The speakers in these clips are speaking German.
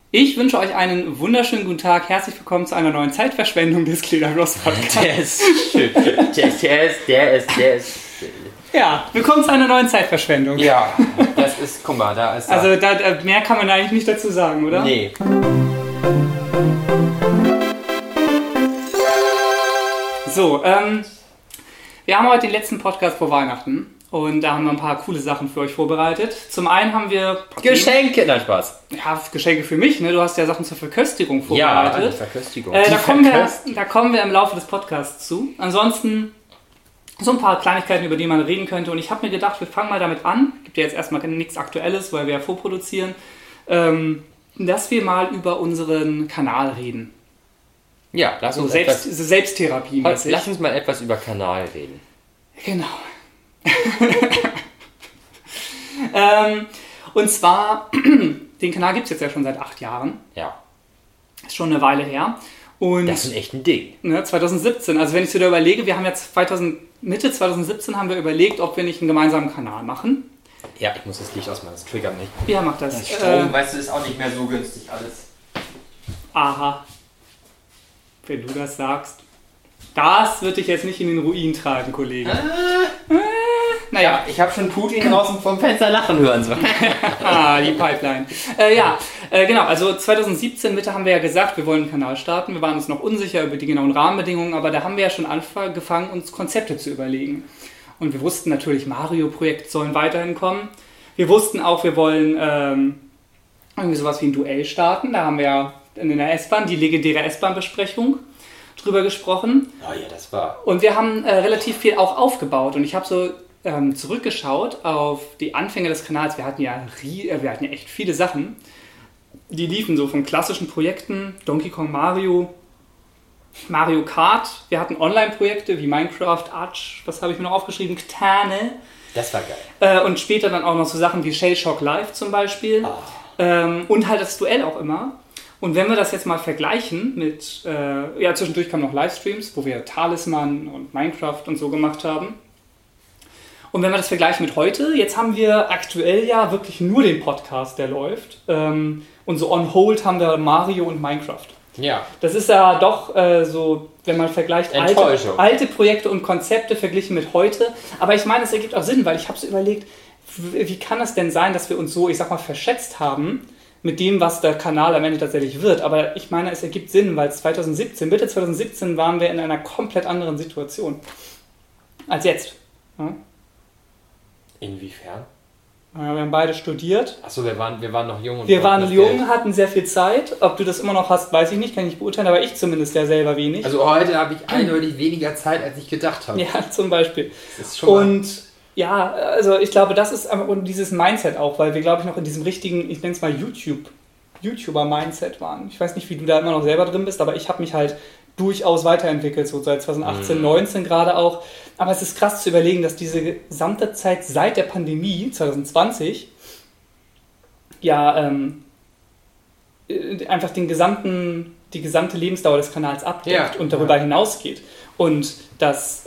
Ich wünsche euch einen wunderschönen guten Tag. Herzlich willkommen zu einer neuen Zeitverschwendung des Gliedergloss Podcasts. Der ist schön. Der ist. Ja, willkommen zu einer neuen Zeitverschwendung. Ja, das ist, guck mal, da ist. Also mehr kann man eigentlich nicht dazu sagen, oder? Nee. So, wir haben heute den letzten Podcast vor Weihnachten. Und da haben wir ein paar coole Sachen für euch vorbereitet. Zum einen haben wir... Geschenke! Nein, Spaß. Ja, Geschenke für mich, ne? Du hast ja Sachen zur Verköstigung vorbereitet. Ja, Verköstigung. Da kommen wir im Laufe des Podcasts zu. Ansonsten so ein paar Kleinigkeiten, über die man reden könnte. Und ich habe mir gedacht, wir fangen mal damit an. Gibt ja jetzt erstmal nichts Aktuelles, weil wir ja vorproduzieren. Dass wir mal über unseren Kanal reden. Ja, lass uns Selbsttherapie. Lass uns mal etwas über Kanal reden. Genau. Und zwar, den Kanal gibt es jetzt ja schon seit 8 Jahren. Ja. Ist schon eine Weile her. Und das ist echt ein Ding. Ne, 2017, also wenn ich wieder überlege, wir haben jetzt Mitte 2017 haben wir überlegt, ob wir nicht einen gemeinsamen Kanal machen. Ja, ich muss das Licht ausmachen, das triggert mich. Ja, mach das. Das Strom, weißt du, ist auch nicht mehr so günstig alles. Aha. Wenn du das sagst. Das wird dich jetzt nicht in den Ruin treiben, Kollege. Naja, ich habe schon Putin draußen vom Fenster lachen hören. So. Die Pipeline. Genau, also 2017 Mitte haben wir ja gesagt, wir wollen einen Kanal starten. Wir waren uns noch unsicher über die genauen Rahmenbedingungen, aber da haben wir ja schon angefangen, uns Konzepte zu überlegen. Und wir wussten natürlich, Mario-Projekt sollen weiterhin kommen. Wir wussten auch, wir wollen irgendwie sowas wie ein Duell starten. Da haben wir ja in der S-Bahn die legendäre S-Bahn-Besprechung drüber gesprochen. Oh ja, das war. Und wir haben relativ viel auch aufgebaut. Und ich habe so zurückgeschaut auf die Anfänge des Kanals. Wir hatten ja echt viele Sachen. Die liefen so von klassischen Projekten, Donkey Kong Mario, Mario Kart. Wir hatten Online-Projekte wie Minecraft, Arch, was habe ich mir noch aufgeschrieben? Ktane. Das war geil. Und später dann auch noch so Sachen wie Shell Shock Live zum Beispiel. Und halt das Duell auch immer. Und wenn wir das jetzt mal vergleichen mit, zwischendurch kamen noch Livestreams, wo wir Talisman und Minecraft und so gemacht haben. Und wenn wir das vergleichen mit heute, jetzt haben wir aktuell ja wirklich nur den Podcast, der läuft. Und so on hold haben wir Mario und Minecraft. Ja. Das ist ja doch so, wenn man vergleicht alte Projekte und Konzepte verglichen mit heute. Aber ich meine, es ergibt auch Sinn, weil ich habe so überlegt, wie kann es denn sein, dass wir uns so, ich sag mal, verschätzt haben mit dem, was der Kanal am Ende tatsächlich wird. Aber ich meine, es ergibt Sinn, weil Mitte 2017 waren wir in einer komplett anderen Situation als jetzt. Ja? Inwiefern? Ja, wir haben beide studiert. Achso, wir waren noch jung. Wir waren jung, hatten sehr viel Zeit. Ob du das immer noch hast, weiß ich nicht, kann ich nicht beurteilen, aber ich zumindest ja selber wenig. Also heute habe ich eindeutig weniger Zeit, als ich gedacht habe. Ja, zum Beispiel. Das ist schon und ja, also ich glaube, das ist einfach dieses Mindset auch, weil wir, glaube ich, noch in diesem richtigen, ich nenne es mal YouTuber-Mindset waren. Ich weiß nicht, wie du da immer noch selber drin bist, aber ich habe mich halt durchaus weiterentwickelt, so seit 2018, 19 gerade auch. Aber es ist krass zu überlegen, dass diese gesamte Zeit seit der Pandemie, 2020, ja einfach die gesamte Lebensdauer des Kanals abdeckt und darüber hinausgeht. Und dass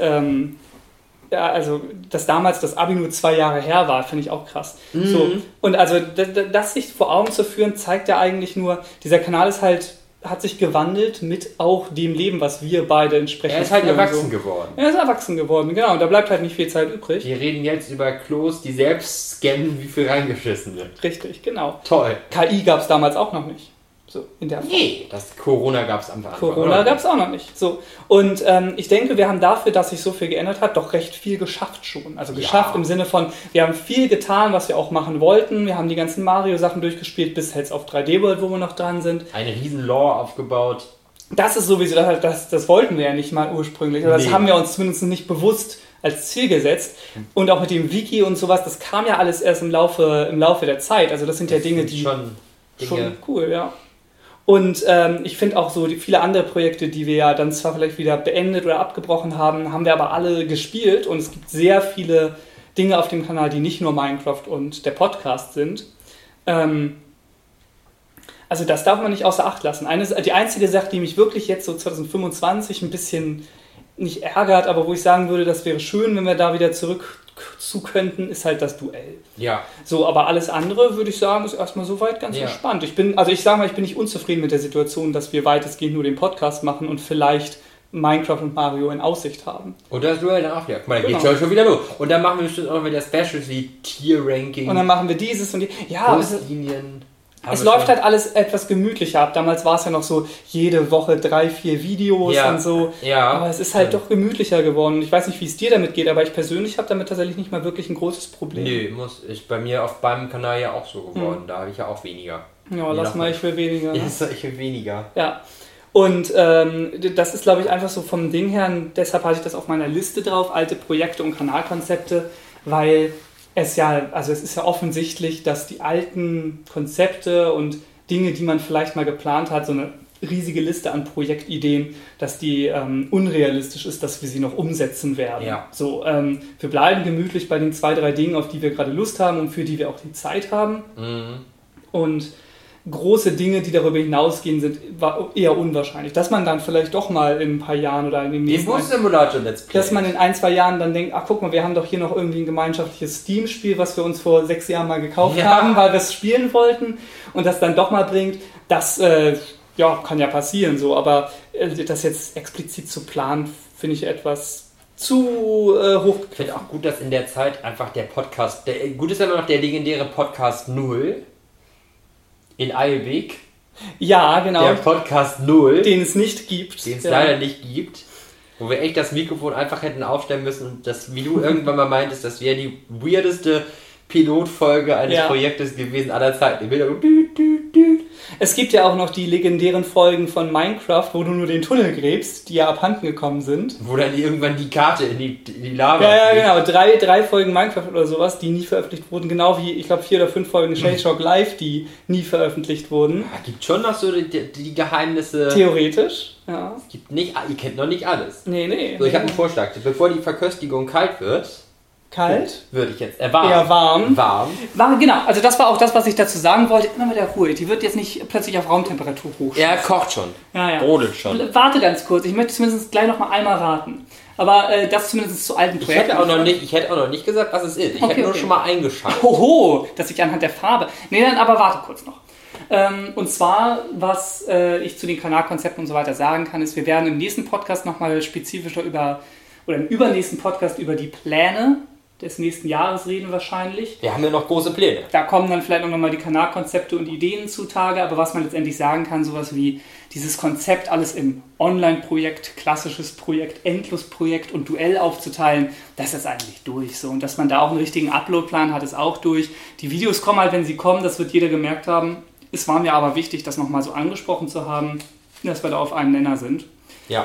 dass damals das Abi nur 2 Jahre her war, finde ich auch krass. Mhm. So, und also das sich vor Augen zu führen, zeigt ja eigentlich nur, dieser Kanal hat sich gewandelt mit auch dem Leben, was wir beide entsprechend Er ist halt erwachsen geworden. Er ist erwachsen geworden, genau. Und da bleibt halt nicht viel Zeit übrig. Wir reden jetzt über Klos, die selbst scannen, wie viel reingeschissen wird. Richtig, genau. Toll. KI gab es damals auch noch nicht. So, in der Form. Nee, das Corona gab es am Anfang. Corona gab es auch noch nicht. So. Und ich denke, wir haben dafür, dass sich so viel geändert hat, doch recht viel geschafft schon. Also geschafft im Sinne von, wir haben viel getan, was wir auch machen wollten. Wir haben die ganzen Mario-Sachen durchgespielt, bis jetzt auf 3D World, wo wir noch dran sind. Eine riesen Lore aufgebaut. Das ist sowieso, das wollten wir ja nicht mal ursprünglich. Oder das haben wir uns zumindest nicht bewusst als Ziel gesetzt. Und auch mit dem Wiki und sowas, das kam ja alles erst im Laufe der Zeit. Also das sind ja Dinge, die schon cool, ja. Und ich finde auch so viele andere Projekte, die wir ja dann zwar vielleicht wieder beendet oder abgebrochen haben, haben wir aber alle gespielt. Und es gibt sehr viele Dinge auf dem Kanal, die nicht nur Minecraft und der Podcast sind. Also das darf man nicht außer Acht lassen. Die einzige Sache, die mich wirklich jetzt so 2025 ein bisschen nicht ärgert, aber wo ich sagen würde, das wäre schön, wenn wir da wieder zurück zu könnten, ist halt das Duell. Ja. So, aber alles andere, würde ich sagen, ist erstmal soweit ganz entspannt. Ich bin nicht unzufrieden mit der Situation, dass wir weitestgehend nur den Podcast machen und vielleicht Minecraft und Mario in Aussicht haben. Und das Duell dann auch wieder. Guck mal, dann geht's schon wieder los. Und dann machen wir bestimmt auch wieder Specials wie Tier-Ranking. Und dann machen wir dieses und die. Ja, es läuft halt alles etwas gemütlicher ab. Damals war es ja noch so, jede Woche 3-4 Videos und so. Ja. Aber es ist halt doch gemütlicher geworden. Ich weiß nicht, wie es dir damit geht, aber ich persönlich habe damit tatsächlich nicht mal wirklich ein großes Problem. Ist bei mir auf meinem Kanal ja auch so geworden. Da habe ich ja auch weniger. Ja, lass mal, ich will weniger. Ich will weniger. Ja. Und das ist, glaube ich, einfach so vom Ding her, deshalb hatte ich das auf meiner Liste drauf, alte Projekte und Kanalkonzepte, weil es ist ja offensichtlich, dass die alten Konzepte und Dinge, die man vielleicht mal geplant hat, so eine riesige Liste an Projektideen, dass die unrealistisch ist, dass wir sie noch umsetzen werden. Ja. So, wir bleiben gemütlich bei den 2-3 Dingen, auf die wir gerade Lust haben und für die wir auch die Zeit haben. Mhm. Und große Dinge, die darüber hinausgehen, sind eher unwahrscheinlich. Dass man dann vielleicht doch mal in ein paar Jahren oder in den nächsten... Den Bus-Simulator Let's Play. Dass man in 1-2 Jahren dann denkt, ach guck mal, wir haben doch hier noch irgendwie ein gemeinschaftliches Steam-Spiel, was wir uns vor 6 Jahren mal gekauft haben, weil wir es spielen wollten und das dann doch mal bringt. Das kann ja passieren so, aber das jetzt explizit zu planen, finde ich etwas zu hoch. Ich finde auch gut, dass in der Zeit einfach der Podcast... gut ist ja immer noch der legendäre Podcast 0 in Eilbek. Ja, genau. Der Podcast 0. Den es nicht gibt. Den es leider nicht gibt. Wo wir echt das Mikrofon einfach hätten aufstellen müssen und das, wie du irgendwann mal meintest, das wäre die weirdeste Pilotfolge eines Projektes gewesen aller Zeiten. Es gibt ja auch noch die legendären Folgen von Minecraft, wo du nur den Tunnel gräbst, die ja abhanden gekommen sind. Wo dann irgendwann die Karte in die Lava Ja, genau. Drei Folgen Minecraft oder sowas, die nie veröffentlicht wurden. Genau wie, ich glaube, 4 oder 5 Folgen Shade Shock Live, die nie veröffentlicht wurden. Gibt schon noch so die Geheimnisse. Theoretisch, ja. Es gibt nicht, ihr kennt noch nicht alles. Nee. So, ich habe einen Vorschlag. Bevor die Verköstigung kalt wird... Kalt? Würde ich jetzt. Warm. Eher warm. Warm. Genau, also das war auch das, was ich dazu sagen wollte. Immer mit der Ruhe. Die wird jetzt nicht plötzlich auf Raumtemperatur hoch. Er kocht schon. Ja. Brodelt schon. Warte ganz kurz. Ich möchte zumindest gleich noch mal einmal raten. Aber das zumindest zu alten Projekten. Ich hätte auch noch nicht gesagt, was es ist. Ich hätte nur schon mal eingeschaltet. Hoho, dass ich anhand der Farbe... Nee, dann aber warte kurz noch. Und zwar, was ich zu den Kanalkonzepten und so weiter sagen kann, ist, wir werden im nächsten Podcast nochmal spezifischer im übernächsten Podcast über die Pläne des nächsten Jahres reden wahrscheinlich. Wir haben ja noch große Pläne. Da kommen dann vielleicht noch mal die Kanalkonzepte und Ideen zutage, aber was man letztendlich sagen kann, sowas wie dieses Konzept, alles im Online-Projekt, klassisches Projekt, Endlosprojekt und Duell aufzuteilen, das ist eigentlich durch so. Und dass man da auch einen richtigen Uploadplan hat, ist auch durch. Die Videos kommen halt, wenn sie kommen, das wird jeder gemerkt haben. Es war mir aber wichtig, das nochmal so angesprochen zu haben, dass wir da auf einem Nenner sind. Ja.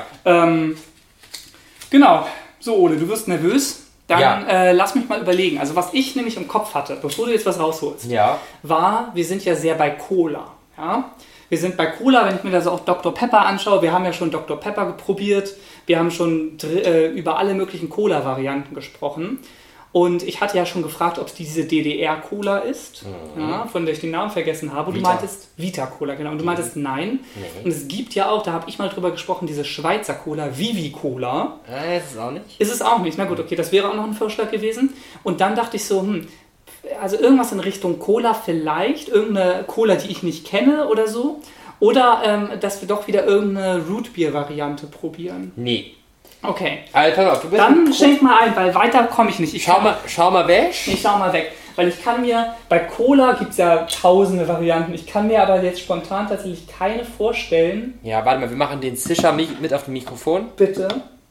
Genau. So, Ole, du wirst nervös. Dann lass mich mal überlegen. Also was ich nämlich im Kopf hatte, bevor du jetzt was rausholst, war, wir sind ja sehr bei Cola. Ja? Wir sind bei Cola, wenn ich mir da so auch Dr. Pepper anschaue. Wir haben ja schon Dr. Pepper probiert. Wir haben schon über alle möglichen Cola-Varianten gesprochen. Und ich hatte ja schon gefragt, ob es diese DDR-Cola ist, von der ich den Namen vergessen habe. Und du meintest Vita-Cola, genau. Und du meintest nein. Nee. Und es gibt ja auch, da habe ich mal drüber gesprochen, diese Schweizer Cola, Vivi-Cola. Ist es auch nicht. Ist es auch nicht. Na gut, okay, das wäre auch noch ein Vorschlag gewesen. Und dann dachte ich so, also irgendwas in Richtung Cola vielleicht, irgendeine Cola, die ich nicht kenne oder so. Oder dass wir doch wieder irgendeine Rootbeer-Variante probieren. Nee. Okay. Also, pass auf, du bist dann schenk mal ein, weil weiter komme ich nicht. Schau mal weg. Ich schau mal weg. Weil ich kann mir, bei Cola gibt es ja tausende Varianten. Ich kann mir aber jetzt spontan tatsächlich keine vorstellen. Ja, warte mal, wir machen den Zischer mit auf dem Mikrofon. Bitte.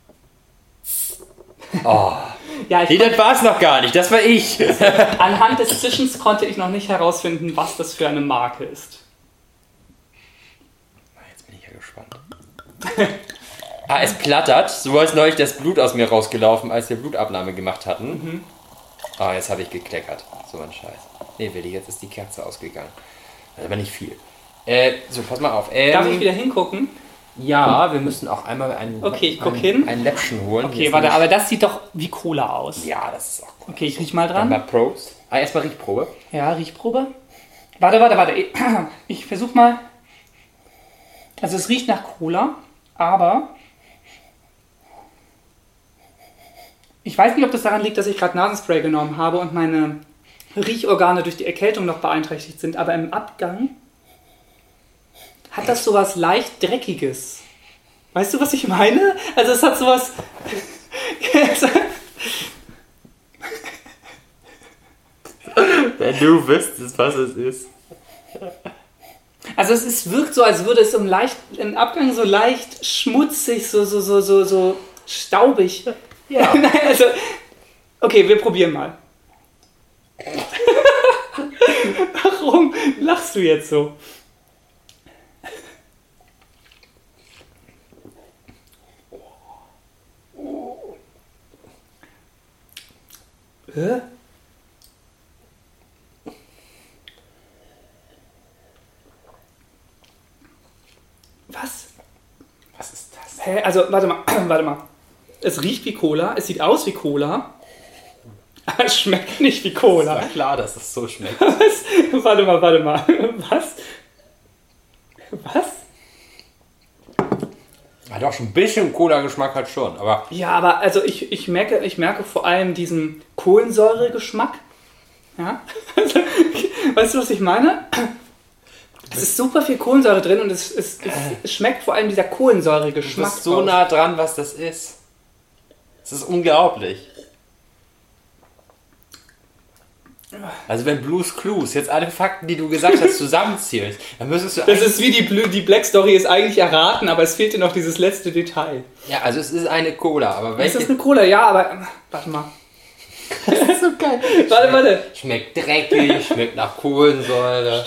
Oh. Ja, das war es noch gar nicht, das war ich. Anhand des Zischens konnte ich noch nicht herausfinden, was das für eine Marke ist. Jetzt bin ich ja gespannt. Es plattert. So ist neulich das Blut aus mir rausgelaufen, als wir Blutabnahme gemacht hatten. Jetzt habe ich gekleckert. So ein Scheiß. Nee, Willi, jetzt ist die Kerze ausgegangen. Das ist aber nicht viel. So, pass mal auf. Darf ich wieder hingucken? Ja, wir müssen auch einmal ein Läppchen holen. Okay, warte, aber das sieht doch wie Cola aus. Ja, das ist auch cool. Okay, ich riech mal dran. Dann mal Prost. Erstmal Riechprobe. Ja, Riechprobe. Warte. Ich versuch mal. Also es riecht nach Cola, aber Ich weiß nicht, ob das daran liegt, dass ich gerade Nasenspray genommen habe und meine Riechorgane durch die Erkältung noch beeinträchtigt sind, aber im Abgang hat das sowas leicht Dreckiges. Weißt du, was ich meine? Also es hat sowas... Wenn du wüsstest, was es ist. Also wirkt so, als würde es im Abgang so leicht schmutzig, so staubig. Ja. Nein, also... Okay, wir probieren mal. Warum lachst du jetzt so? Hä? Was? Was ist das? Hä? Also, warte mal. Es riecht wie Cola, es sieht aus wie Cola, aber es schmeckt nicht wie Cola. War klar, dass es so schmeckt. Was? Warte mal. Was? Hat auch schon ein bisschen Cola-Geschmack hat schon, aber... Ja, aber also ich merke vor allem diesen Kohlensäure-Geschmack. Ja? Also, weißt du, was ich meine? Es ist super viel Kohlensäure drin und es schmeckt vor allem dieser Kohlensäure-Geschmack. Du bist so nah dran, was das ist. Es ist unglaublich. Also wenn Blue's Clues jetzt alle Fakten, die du gesagt hast, zusammenzählst, dann müsstest du... Das ist wie die Black Story ist eigentlich erraten, aber es fehlt dir noch dieses letzte Detail. Ja, also es ist eine Cola, aber welche... Es ist eine Cola, ja, aber... Warte mal. Das ist so geil. Warte. Schmeckt dreckig, schmeckt nach Kohlensäure.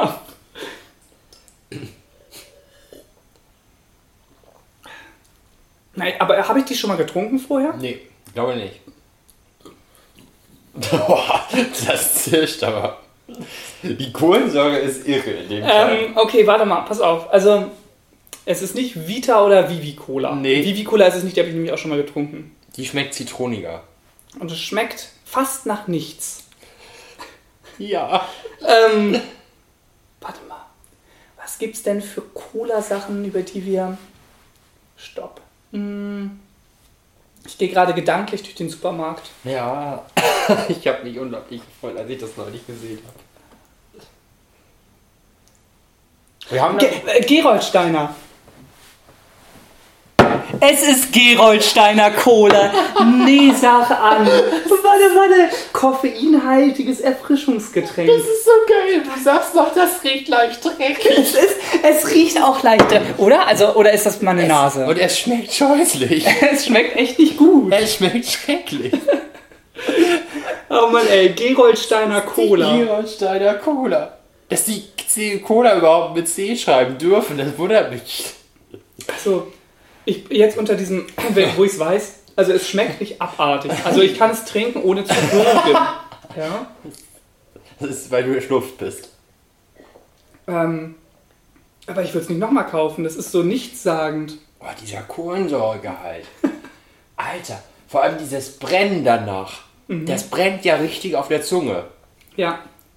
Nein, aber habe ich die schon mal getrunken vorher? Nee, glaube nicht. Boah, das zischt aber. Die Kohlensäure ist irre in dem Fall. Okay, warte mal, pass auf. Also, es ist nicht Vita oder Vivi Cola. Nee. Vivi Cola ist es nicht, die habe ich nämlich auch schon mal getrunken. Die schmeckt zitroniger. Und es schmeckt fast nach nichts. Ja. Warte mal. Was gibt's denn für Cola-Sachen, über die wir... Stopp. Ich gehe gerade gedanklich durch den Supermarkt. Ja, ich habe mich unglaublich gefreut, als ich das neulich gesehen habe. Wir haben Gerolsteiner. Es ist Gerolsteiner Cola. Nee, sag an. Warte. Koffeinhaltiges Erfrischungsgetränk. Das ist so geil. Du sagst doch, das riecht leicht dreckig. Es riecht auch leicht dreckig, oder? Also, oder ist das meine Nase? Und es schmeckt scheußlich. Es schmeckt echt nicht gut. Es schmeckt schrecklich. Oh Mann, ey, Gerolsteiner Cola. Gerolsteiner Cola. Dass die Cola überhaupt mit C schreiben dürfen, das wundert mich. Also, jetzt unter diesem, wo ich es weiß, also es schmeckt nicht abartig. Also ich kann es trinken, ohne zu würgen. Ja? Das ist, weil du erschnupft bist. Aber ich würde es nicht nochmal kaufen, das ist so nichtssagend. Oh, dieser Kohlensäuregehalt. Alter, vor allem dieses Brennen danach. Das brennt ja richtig auf der Zunge. Ja.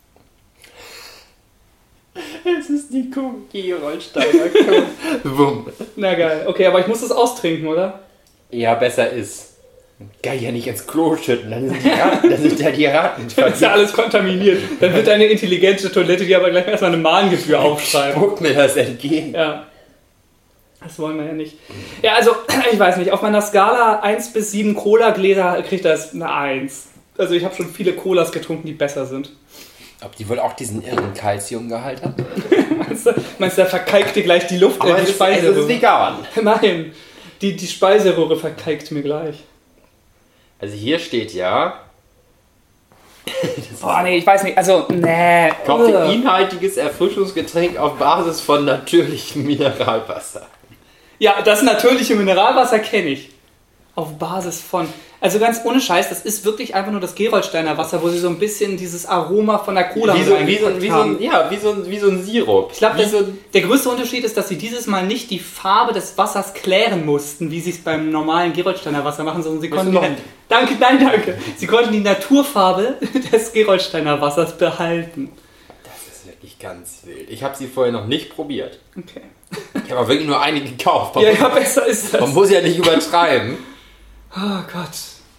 Es ist die Gerolsteiner Cola. Wumm. Na geil. Okay, aber ich muss das austrinken, oder? Ja, besser ist. Geil, ja nicht ins Klo schütten, dann sind ja die Ratten. Dann ist ja alles kontaminiert. Dann wird deine intelligente Toilette dir aber gleich erstmal eine Mahngebühr aufschreiben. Spuckt mir das entgegen. Ja. Das wollen wir ja nicht. Ja, also, ich weiß nicht, auf meiner Skala 1 bis 7 Cola-Gläser kriegt das eine 1. Also ich habe schon viele Colas getrunken, die besser sind. Ob die wohl auch diesen irren Calciumgehalt hat? Meinst du, da verkalkt dir gleich die Luft Aber die es Speiseröhre? ist vegan. Nein, die Speiseröhre verkalkt mir gleich. Also hier steht ja... Boah, nee, ich weiß nicht, also, nee. Koffeinhaltiges Erfrischungsgetränk auf Basis von natürlichem Mineralwasser. Ja, das natürliche Mineralwasser kenne ich. Auf Basis von... Also ganz ohne Scheiß, das ist wirklich einfach nur das Gerolsteiner Wasser, wo sie so ein bisschen dieses Aroma von der Cola wie so ein Sirup. Ich glaube, der größte Unterschied ist, dass sie dieses Mal nicht die Farbe des Wassers klären mussten, wie sie es beim normalen Gerolsteiner Wasser machen, sondern sie konnten danke. Sie konnten die Naturfarbe des Gerolsteiner Wassers behalten. Das ist wirklich ganz wild. Ich habe sie vorher noch nicht probiert. Okay. Ich habe auch wirklich nur eine gekauft. Ja, besser ist das. Man muss ja nicht übertreiben. Oh Gott.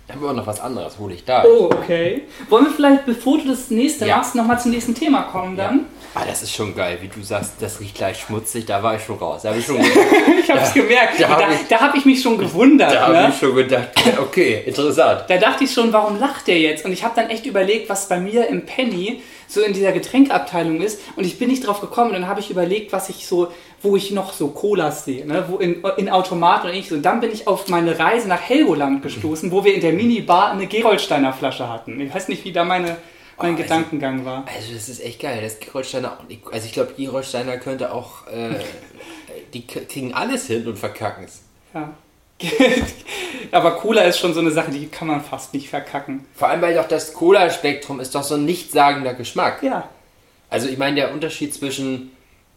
Haben wir auch noch was anderes, hole ich da. Oh, okay. Wollen wir vielleicht, bevor du das nächste machst, nochmal zum nächsten Thema kommen dann? Ja. Ah, das ist schon geil, wie du sagst, das riecht gleich schmutzig, da war ich schon raus. Da hab ich schon ich hab's gemerkt. Da hab ich mich schon gewundert. Da habe ich schon gedacht, okay, interessant. Da dachte ich schon, warum lacht der jetzt? Und ich habe dann echt überlegt, was bei mir im Penny so in dieser Getränkabteilung ist. Und ich bin nicht drauf gekommen. Und dann habe ich überlegt, wo ich noch so Colas sehe, ne? Wo in Automaten und ähnliches. Und dann bin ich auf meine Reise nach Helgoland gestoßen, wo wir in der Minibar eine Gerolsteiner Flasche hatten. Ich weiß nicht, wie da mein Gedankengang war. Also das ist echt geil. Das Gerolsteiner, also ich glaube, Gerolsteiner könnte auch, die kriegen alles hin und verkacken es. Ja. Aber Cola ist schon so eine Sache, die kann man fast nicht verkacken. Vor allem, weil doch das Cola-Spektrum ist doch so ein nichtssagender Geschmack. Ja. Also ich meine, der Unterschied zwischen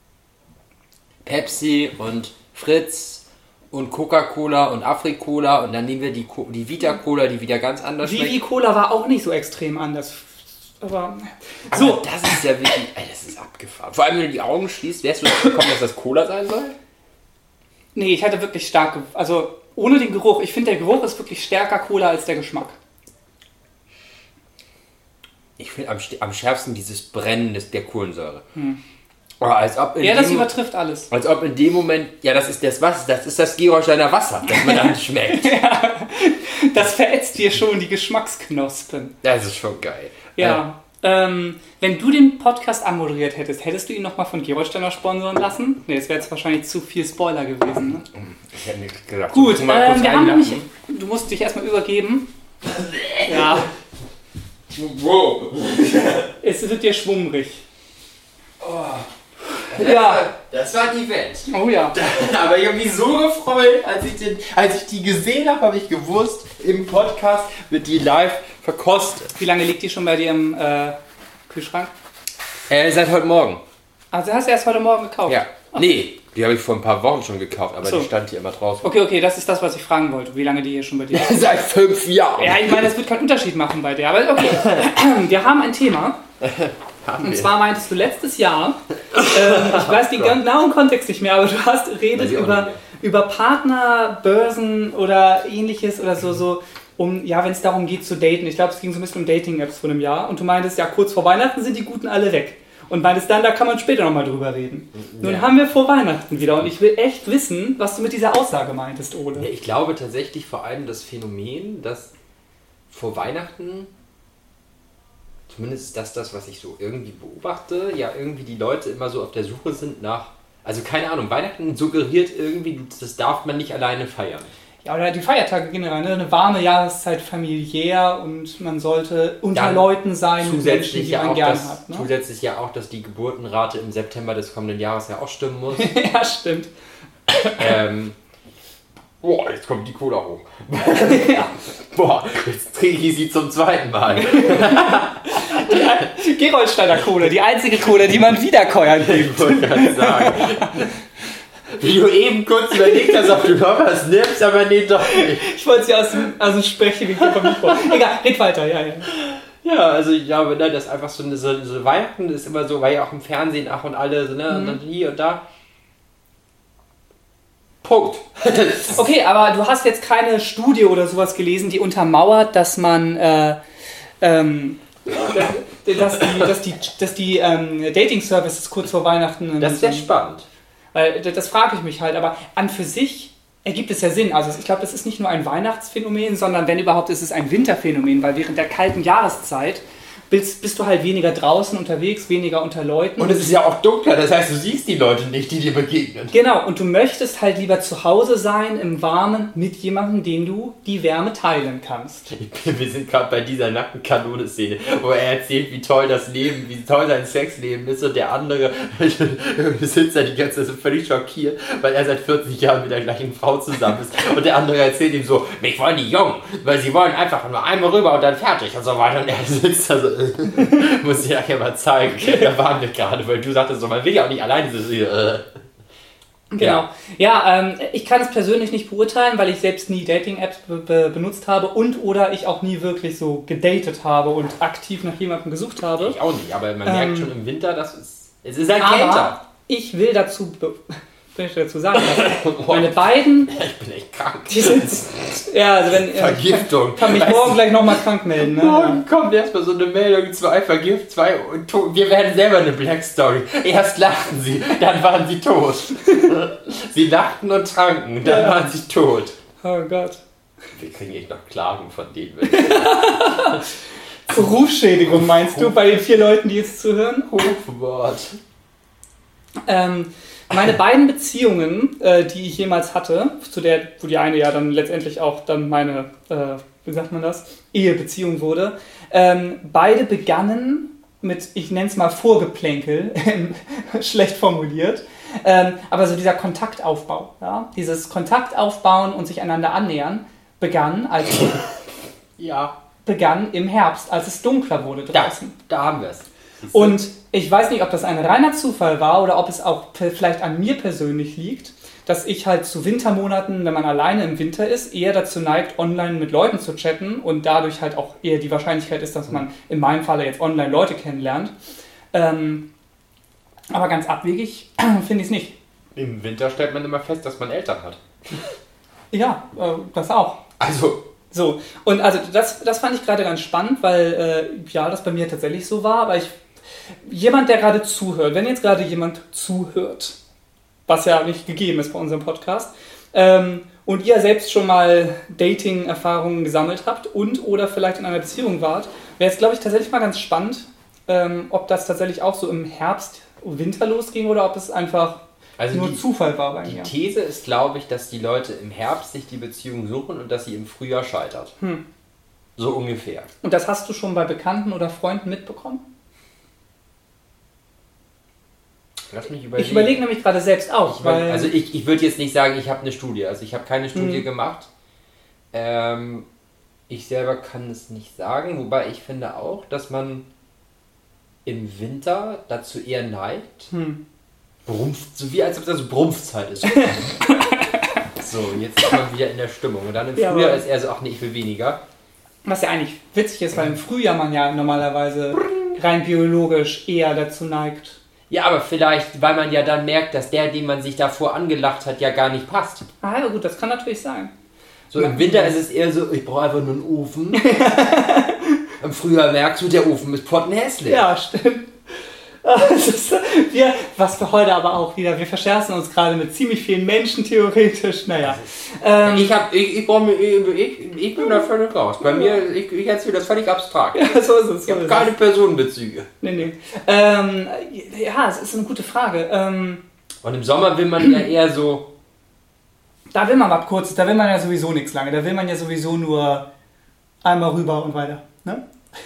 Pepsi und Fritz und Coca-Cola und Afri-Cola und dann nehmen wir die Vita-Cola, die wieder ganz anders schmeckt. Vivi-Cola war auch nicht so extrem anders. Aber das ist ja wirklich, das ist abgefahren. Vor allem, wenn du die Augen schließt, wärst du drauf gekommen, dass das Cola sein soll? Nee, ich hatte wirklich starke, also ohne den Geruch. Ich finde, der Geruch ist wirklich stärker Cola als der Geschmack. Ich finde am schärfsten dieses Brennen der Kohlensäure. Oh, das übertrifft alles. Als ob in dem Moment, ja, das ist das Wasser, das ist das Gerolsteiner Wasser, das man dann schmeckt. Ja, das verätzt dir schon die Geschmacksknospen. Das ist schon geil. Ja. Wenn du den Podcast anmoderiert hättest du ihn nochmal von Gerolsteiner sponsoren lassen? Ne, das wäre jetzt wahrscheinlich zu viel Spoiler gewesen. Ne? Ich hätte nicht gedacht. Gut, wir haben nämlich, du musst dich erstmal übergeben. Ja. Wow. Es wird dir schwummrig. Oh. Ja. Das war die Welt. Oh ja. Aber ich habe mich so gefreut, als ich die gesehen habe, habe ich gewusst, im Podcast wird die live verkostet. Wie lange liegt die schon bei dir im Kühlschrank? Seit heute Morgen. Also hast du erst heute Morgen gekauft? Ja. Okay. Nee, die habe ich vor ein paar Wochen schon gekauft, aber die stand hier immer draußen. Okay, das ist das, was ich fragen wollte. Wie lange die hier schon bei dir ist? Seit 5 Jahren. Ja, ich meine, das wird keinen Unterschied machen bei dir. Aber okay, wir haben ein Thema. Und zwar meintest du letztes Jahr, ich weiß den genauen Kontext nicht mehr, aber du redest über Partner, Börsen oder ähnliches oder so wenn es darum geht zu daten. Ich glaube, es ging so ein bisschen um Dating-Apps vor einem Jahr. Und du meintest, ja, kurz vor Weihnachten sind die Guten alle weg. Und meintest dann, da kann man später nochmal drüber reden. Nun haben wir vor Weihnachten wieder und ich will echt wissen, was du mit dieser Aussage meintest, Ole. Ja, ich glaube tatsächlich vor allem das Phänomen, dass vor Weihnachten, zumindest ist das, was ich so irgendwie beobachte, ja irgendwie die Leute immer so auf der Suche sind nach, also keine Ahnung, Weihnachten suggeriert irgendwie, das darf man nicht alleine feiern. Ja, oder die Feiertage generell, ne? Eine warme Jahreszeit, familiär und man sollte unter Leuten sein, Menschen, die man gern hat. Ne? Zusätzlich ja auch, dass die Geburtenrate im September des kommenden Jahres ja auch stimmen muss. Ja, stimmt. Boah, jetzt kommt die Cola hoch. Ja. Boah, jetzt trinke ich sie zum 2. Mal. Die Gerolsteiner Cola, die einzige Cola, die man wiederkäuern kann. Ich wollte gerade sagen. Wie du eben kurz überlegt hast, ob du noch was nimmst, aber nee, doch nicht. Ich wollte sie aus dem Sprechen vom Mikro. Egal, red weiter, ja. Ja, also ich glaube, ne, das ist einfach so Weihnachten ist immer so, weil ja auch im Fernsehen, und alle, so, ne, und dann hier und da. Punkt. Okay, aber du hast jetzt keine Studie oder sowas gelesen, die untermauert, dass man, dass die Dating-Services kurz vor Weihnachten... Das ist sehr spannend. Weil das frage ich mich halt, aber an für sich ergibt es ja Sinn. Also ich glaube, das ist nicht nur ein Weihnachtsphänomen, sondern wenn überhaupt ist es ein Winterphänomen, weil während der kalten Jahreszeit bist du halt weniger draußen unterwegs, weniger unter Leuten. Und es ist ja auch dunkler, das heißt, du siehst die Leute nicht, die dir begegnen. Genau, und du möchtest halt lieber zu Hause sein, im Warmen, mit jemandem, dem du die Wärme teilen kannst. Wir sind gerade bei dieser nackten Kanone-Szene, wo er erzählt, wie toll das Leben, wie toll sein Sexleben ist und der andere sitzt da die ganze Zeit völlig schockiert, weil er seit 40 Jahren mit der gleichen Frau zusammen ist. Und der andere erzählt ihm so, mich wollen die Jungen, weil sie wollen einfach nur einmal rüber und dann fertig und so weiter. Und er sitzt da so, muss ich ja mal zeigen. Da waren wir gerade, weil du sagtest so, man will ja auch nicht alleine so. Genau. Ja, ich kann es persönlich nicht beurteilen, weil ich selbst nie Dating-Apps benutzt habe und oder ich auch nie wirklich so gedatet habe und aktiv nach jemandem gesucht habe. Ich auch nicht, aber man merkt schon im Winter, dass es ist halt kälter. Ich will dazu will ich dazu sagen? Meine beiden... Ich bin echt krank. Die sind, ja, also wenn... Vergiftung. Kann mich morgen gleich nochmal krank melden. Ne? Morgen kommt erstmal so eine Meldung, 2 vergift, 2 tot. Wir werden selber eine Black Story. Erst lachten sie, dann waren sie tot. Sie lachten und tranken, dann waren sie tot. Oh Gott. Wir kriegen echt noch Klagen von denen. Rufschädigung meinst du, bei den 4 Leuten, die jetzt zuhören? Rufwort. Meine beiden Beziehungen, die ich jemals hatte, wo die eine ja dann letztendlich auch dann meine, wie sagt man das, Ehebeziehung wurde, beide begannen mit, ich nenne es mal Vorgeplänkel, schlecht formuliert, aber so dieser Kontaktaufbau, ja? Dieses Kontaktaufbauen und sich einander annähern, begann im Herbst, als es dunkler wurde draußen. Da haben wir es. Und ich weiß nicht, ob das ein reiner Zufall war oder ob es auch vielleicht an mir persönlich liegt, dass ich halt zu Wintermonaten, wenn man alleine im Winter ist, eher dazu neigt, online mit Leuten zu chatten und dadurch halt auch eher die Wahrscheinlichkeit ist, dass man in meinem Falle jetzt online Leute kennenlernt. Aber ganz abwegig finde ich es nicht. Im Winter stellt man immer fest, dass man Eltern hat. Ja, das auch. Also... So, und also das fand ich gerade ganz spannend, weil das bei mir tatsächlich so war, aber jemand, der gerade zuhört, wenn jetzt gerade jemand zuhört, was ja nicht gegeben ist bei unserem Podcast, und ihr selbst schon mal Dating-Erfahrungen gesammelt habt und oder vielleicht in einer Beziehung wart, wäre es, glaube ich, tatsächlich mal ganz spannend, ob das tatsächlich auch so im Herbst, Winter losging oder ob es einfach nur Zufall war bei mir. Die These ist, glaube ich, dass die Leute im Herbst sich die Beziehung suchen und dass sie im Frühjahr scheitert. So ungefähr. Und das hast du schon bei Bekannten oder Freunden mitbekommen? Lass mich überlegen. Ich überlege nämlich gerade selbst auch. Ich würde jetzt nicht sagen, ich habe eine Studie. Also ich habe keine Studie gemacht. Ich selber kann es nicht sagen. Wobei ich finde auch, dass man im Winter dazu eher neigt. Brumpft, so wie als ob das Brumpfzeit ist. So, jetzt ist man wieder in der Stimmung. Und dann im Frühjahr ist er so, ach nee, ich will weniger. Was ja eigentlich witzig ist, weil im Frühjahr man ja normalerweise rein biologisch eher dazu neigt. Ja, aber vielleicht, weil man ja dann merkt, dass der, den man sich davor angelacht hat, ja gar nicht passt. Ah ja gut, das kann natürlich sein. So im Winter ist es eher so, ich brauche einfach nur einen Ofen. Im Frühjahr merkst du, der Ofen ist pottenhässlich. Ja, stimmt. Was wir heute aber auch wieder, wir verscherzen uns gerade mit ziemlich vielen Menschen theoretisch, naja. Ich bin da völlig raus. Bei mir, ich erzähle das völlig abstrakt. Ja, so ist es. Ich habe keine Personenbezüge. Nee. Ja, es ist eine gute Frage. Und im Sommer will man ja eher so... Da will man was Kurzes, da will man ja sowieso nichts lange. Da will man ja sowieso nur einmal rüber und weiter. Ne?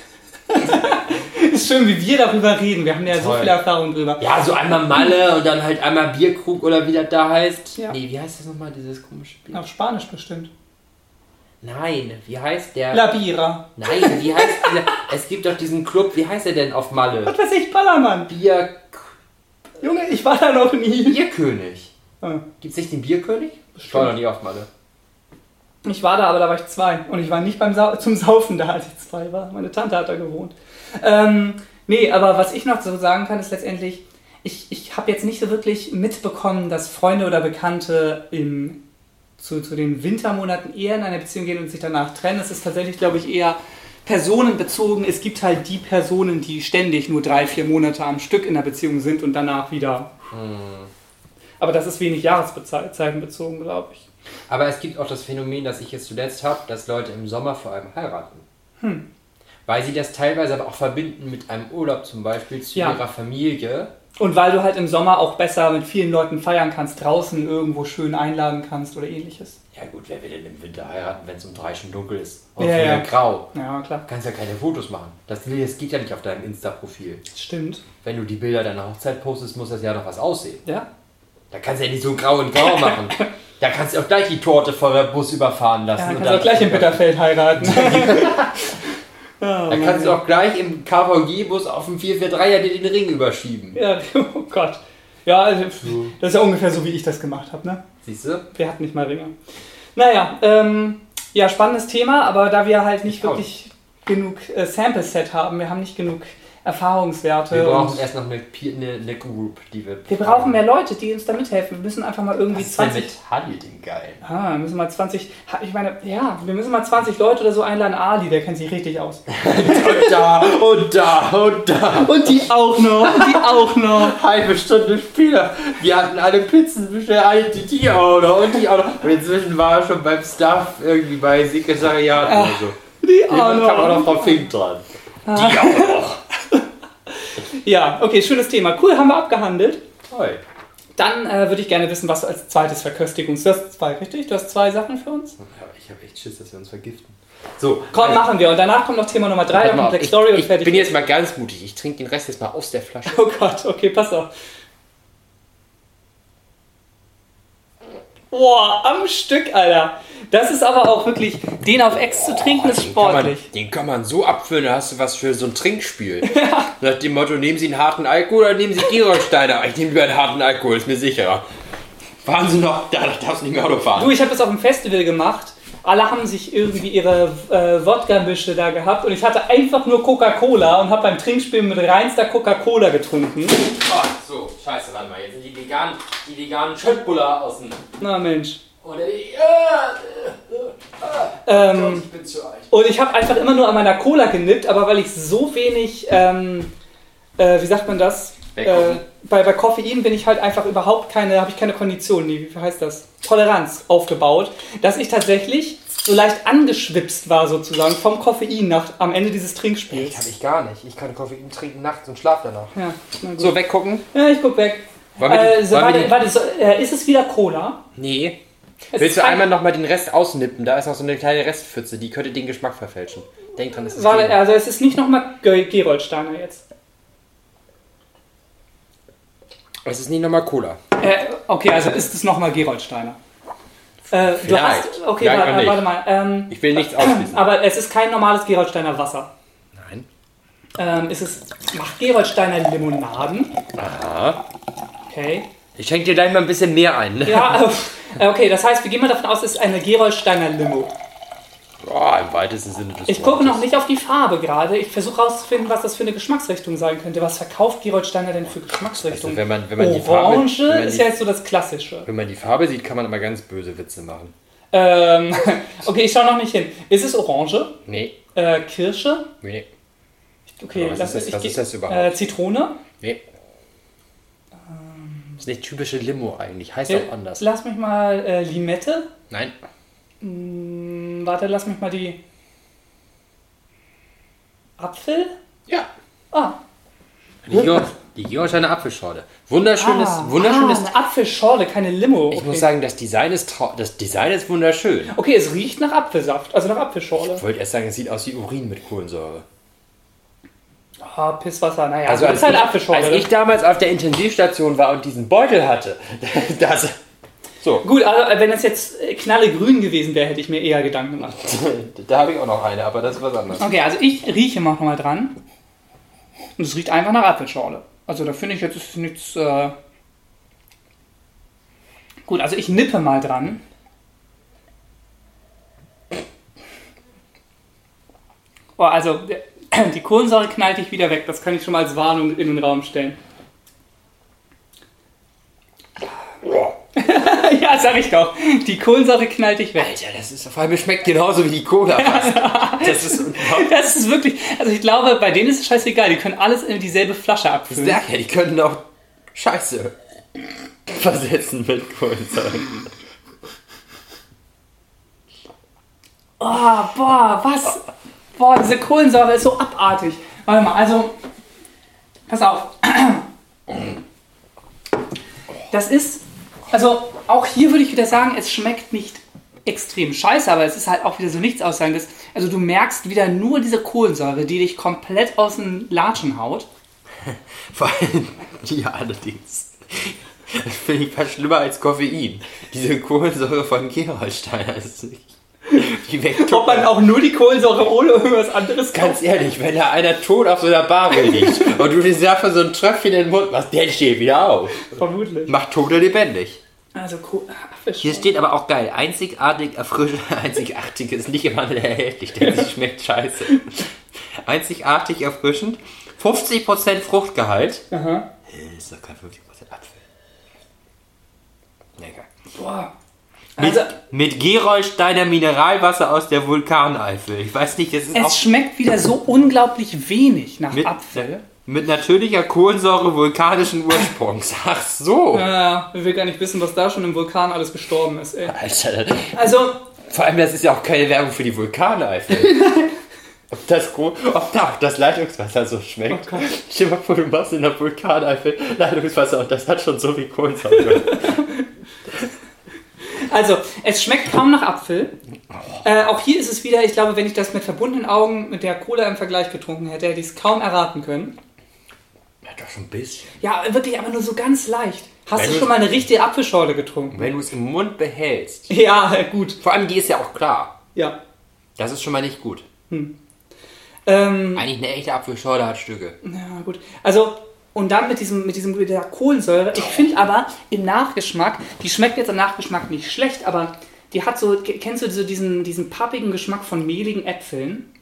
Ist schön, wie wir darüber reden. Wir haben ja so viel Erfahrung drüber. Ja, so einmal Malle und dann halt einmal Bierkrug oder wie das da heißt. Ja. Nee, wie heißt das nochmal, dieses komische Spiel? Auf Spanisch bestimmt. Nein, wie heißt der? La Bira. Nein, wie heißt dieser? Es gibt doch diesen Club, wie heißt der denn auf Malle? Was weiß ich, Ballermann. Junge, ich war da noch nie. Bierkönig. Gibt's nicht den Bierkönig? Bestimmt. Ich war noch nie auf Malle. Ich war da, aber da war ich 2. Und ich war nicht zum Saufen da, als ich 2 war. Meine Tante hat da gewohnt. Nee, aber was ich noch so sagen kann, ist letztendlich, ich habe jetzt nicht so wirklich mitbekommen, dass Freunde oder Bekannte zu den Wintermonaten eher in eine Beziehung gehen und sich danach trennen. Es ist tatsächlich, glaube ich, eher personenbezogen. Es gibt halt die Personen, die ständig nur 3-4 Monate am Stück in der Beziehung sind und danach wieder... Aber das ist wenig Jahreszeiten bezogen, glaube ich. Aber es gibt auch das Phänomen, das ich jetzt zuletzt habe, dass Leute im Sommer vor allem heiraten. Weil sie das teilweise aber auch verbinden mit einem Urlaub zum Beispiel zu ihrer Familie. Und weil du halt im Sommer auch besser mit vielen Leuten feiern kannst, draußen irgendwo schön einladen kannst oder ähnliches. Ja gut, wer will denn im Winter heiraten, wenn es um 3 schon dunkel ist? Und früher grau. Ja, klar. Du kannst ja keine Fotos machen. Das geht ja nicht auf deinem Insta-Profil. Stimmt. Wenn du die Bilder deiner Hochzeit postest, muss das ja noch was aussehen. Ja. Da kannst du ja nicht so grau und grau machen. Da kannst du auch gleich die Torte vor der Bus überfahren lassen. Ja, kannst du auch gleich in Bitterfeld heiraten. Da kannst du auch gleich im KVG-Bus auf dem 443er dir den Ring überschieben. Ja, oh Gott. Ja, also, das ist ja ungefähr so, wie ich das gemacht habe, ne? Siehst du? Wir hatten nicht mal Ringe. Naja, spannendes Thema, aber da wir halt nicht wirklich genug Sample-Set haben, wir haben nicht genug Erfahrungswerte. Wir brauchen erst noch eine Group, die wir... Wir brauchen mehr Leute, die uns da mithelfen. Wir müssen einfach mal irgendwie 20... mit Ali, den Geilen? Wir müssen mal 20... Ich meine, ja, wir müssen mal 20 Leute oder so einladen. Ali, der kennt sich richtig aus. Und da, und da, und da. Und die auch noch, und die auch noch. Halbe Stunde später. Wir hatten alle Pizzen bestellt, die auch noch und die auch noch. Und inzwischen war er schon beim Staff irgendwie bei Sekretariat oder so. Die auch noch. Da kam auch noch Frau Fink dran. Die auch noch. Ja, okay, schönes Thema. Cool, haben wir abgehandelt. Toll. Dann würde ich gerne wissen, was du als zweites verköstigst. Du hast 2, richtig? Du hast 2 Sachen für uns? Ja, ich habe echt Schiss, dass wir uns vergiften. So, komm, machen wir. Und danach kommt noch Thema Nummer 3, dann kommt Black Story und fertig. Ich bin jetzt mal ganz mutig. Ich trinke den Rest jetzt mal aus der Flasche. Oh Gott, okay, pass auf. Boah, am Stück, Alter. Das ist aber auch wirklich, den auf Ex zu trinken, ist sportlich. Den kann man so abfüllen, da hast du was für so ein Trinkspiel. Nach dem Motto, nehmen Sie einen harten Alkohol oder nehmen Sie Gerolsteiner? Ich nehme lieber einen harten Alkohol, ist mir sicherer. Fahren Sie noch, da darfst du nicht mehr Auto fahren. Du, ich habe das auf dem Festival gemacht. Alle haben sich irgendwie ihre Wodka-Mische da gehabt und ich hatte einfach nur Coca-Cola und habe beim Trinkspiel mit reinster Coca-Cola getrunken. Oh, so, scheiße, warte mal, jetzt sind die veganen Schöttbuller außen. Na Mensch. Oder die, ich bin zu alt. Und ich habe einfach immer nur an meiner Cola genippt, aber weil ich so wenig, wie sagt man das? Bei Koffein bin ich halt einfach habe ich keine Kondition, wie heißt das? Toleranz aufgebaut, dass ich tatsächlich so leicht angeschwipst war sozusagen vom Koffein am Ende dieses Trinkspiels. Kann ich gar nicht. Ich kann Koffein trinken nachts und schlaf danach. Ja, na gut. So, weggucken? Ja, ich guck weg. Ist es wieder Cola? Nee. Willst du einmal nochmal den Rest ausnippen? Da ist noch so eine kleine Restpfütze, die könnte den Geschmack verfälschen. Denk dran, es ist also es ist nicht nochmal Gerolsteiner jetzt. Es ist nicht nochmal Cola. Okay, also ist es nochmal Gerolsteiner. Vielleicht. Du hast, okay, warte mal. Ich will nichts ausschließen. Aber es ist kein normales Gerolsteiner Wasser. Nein. Macht Gerolsteiner Limonaden? Aha. Okay. Ich schenke dir gleich mal ein bisschen mehr ein. Ne? Ja, okay, das heißt, wir gehen mal davon aus, es ist eine Gerolsteiner Limo. Boah, im weitesten Sinne des Wortes. Ich gucke noch nicht auf die Farbe gerade. Ich versuche herauszufinden, was das für eine Geschmacksrichtung sein könnte. Was verkauft Gerolsteiner denn für Geschmacksrichtungen? Also wenn man die Farbe... Orange ist ja jetzt so das Klassische. Wenn man die Farbe sieht, kann man immer ganz böse Witze machen. Okay, ich schaue noch nicht hin. Ist es Orange? Nee. Kirsche? Nee. Okay, was ist das überhaupt? Zitrone? Nee. Das ist nicht typische Limo eigentlich. Heißt auch anders. Lass mich mal Limette? Nein. Warte, lass mich mal die... Apfel? Ja. Ah. Die Gerolsteiner Apfelschorle. Wunderschönes... eine Apfelschorle, keine Limo. Okay. Ich muss sagen, das Design ist wunderschön. Okay, es riecht nach Apfelsaft, also nach Apfelschorle. Ich wollte erst sagen, es sieht aus wie Urin mit Kohlensäure. Pisswasser, naja. Also das ist halt Apfelschorle. Als ich damals auf der Intensivstation war und diesen Beutel hatte, so. Gut, also wenn das jetzt knallegrün gewesen wäre, hätte ich mir eher Gedanken gemacht. Da habe ich auch noch eine, aber das ist was anderes. Okay, also ich rieche mal nochmal dran. Und es riecht einfach nach Apfelschorle. Also da finde ich jetzt ist nichts... Gut, also ich nippe mal dran. Oh, also die Kohlensäure knallt dich wieder weg. Das kann ich schon mal als Warnung in den Raum stellen. Ja, sag ich doch. Die Kohlensäure knallt dich weg. Alter, das ist vor allem schmeckt genauso wie die Cola fast. Das ist wirklich... Also ich glaube, bei denen ist es scheißegal. Die können alles in dieselbe Flasche abfüllen. Ja, die können auch Scheiße versetzen mit Kohlensäure. Oh, boah, was? Boah, diese Kohlensäure ist so abartig. Warte mal, also... Pass auf. Das ist... Also auch hier würde ich wieder sagen, es schmeckt nicht extrem scheiße, aber es ist halt auch wieder so nichts Aussagendes. Also du merkst wieder nur diese Kohlensäure, die dich komplett aus den Latschen haut. Vor allem, ja, allerdings. Das finde ich fast schlimmer als Koffein. Diese Kohlensäure von Gerolsteiner ist nicht... Ob man auch nur die Kohlensäure ohne irgendwas anderes kann. Ganz ehrlich, wenn da einer tot auf so einer Barre liegt und du dir dafür so ein Tröpfchen in den Mund machst, der steht wieder auf. Vermutlich. Macht tot oder lebendig. Also cool. Hier steht aber auch geil, einzigartig erfrischend. Einzigartig ist nicht immer erhältlich, denn sie schmeckt scheiße. Einzigartig erfrischend, 50% Fruchtgehalt. Aha. Ist doch kein 50% Apfel. Lecker. Boah. Mit Gerolsteiner Mineralwasser aus der Vulkaneifel. Ich weiß nicht, das ist Es schmeckt wieder so unglaublich wenig nach Apfel. Mit natürlicher Kohlensäure vulkanischen Ursprungs. Ach so. Ja, ich will gar nicht wissen, was da schon im Vulkan alles gestorben ist, ey. Alter. Also... Vor allem, das ist ja auch keine Werbung für die Vulkaneifel. Ob da das Leitungswasser so schmeckt. Oh Gott. Stell dir mal vor, du machst in der Vulkaneifel Leitungswasser und das hat schon so viel Kohlensäure. Also, es schmeckt kaum nach Apfel. Auch hier ist es wieder, ich glaube, wenn ich das mit verbundenen Augen mit der Cola im Vergleich getrunken hätte, hätte ich es kaum erraten können. Ja, doch schon ein bisschen. Ja, wirklich, aber nur so ganz leicht. Hast du schon mal eine richtige Apfelschorle getrunken? Wenn du es im Mund behältst. Ja, gut. Vor allem, die ist ja auch klar. Ja. Das ist schon mal nicht gut. Eigentlich eine echte Apfelschorle hat Stücke. Ja, gut. Also, und dann mit der Kohlensäure. Ich finde aber im Nachgeschmack, die schmeckt jetzt im Nachgeschmack nicht schlecht, aber die hat so, kennst du so diesen pappigen Geschmack von mehligen Äpfeln?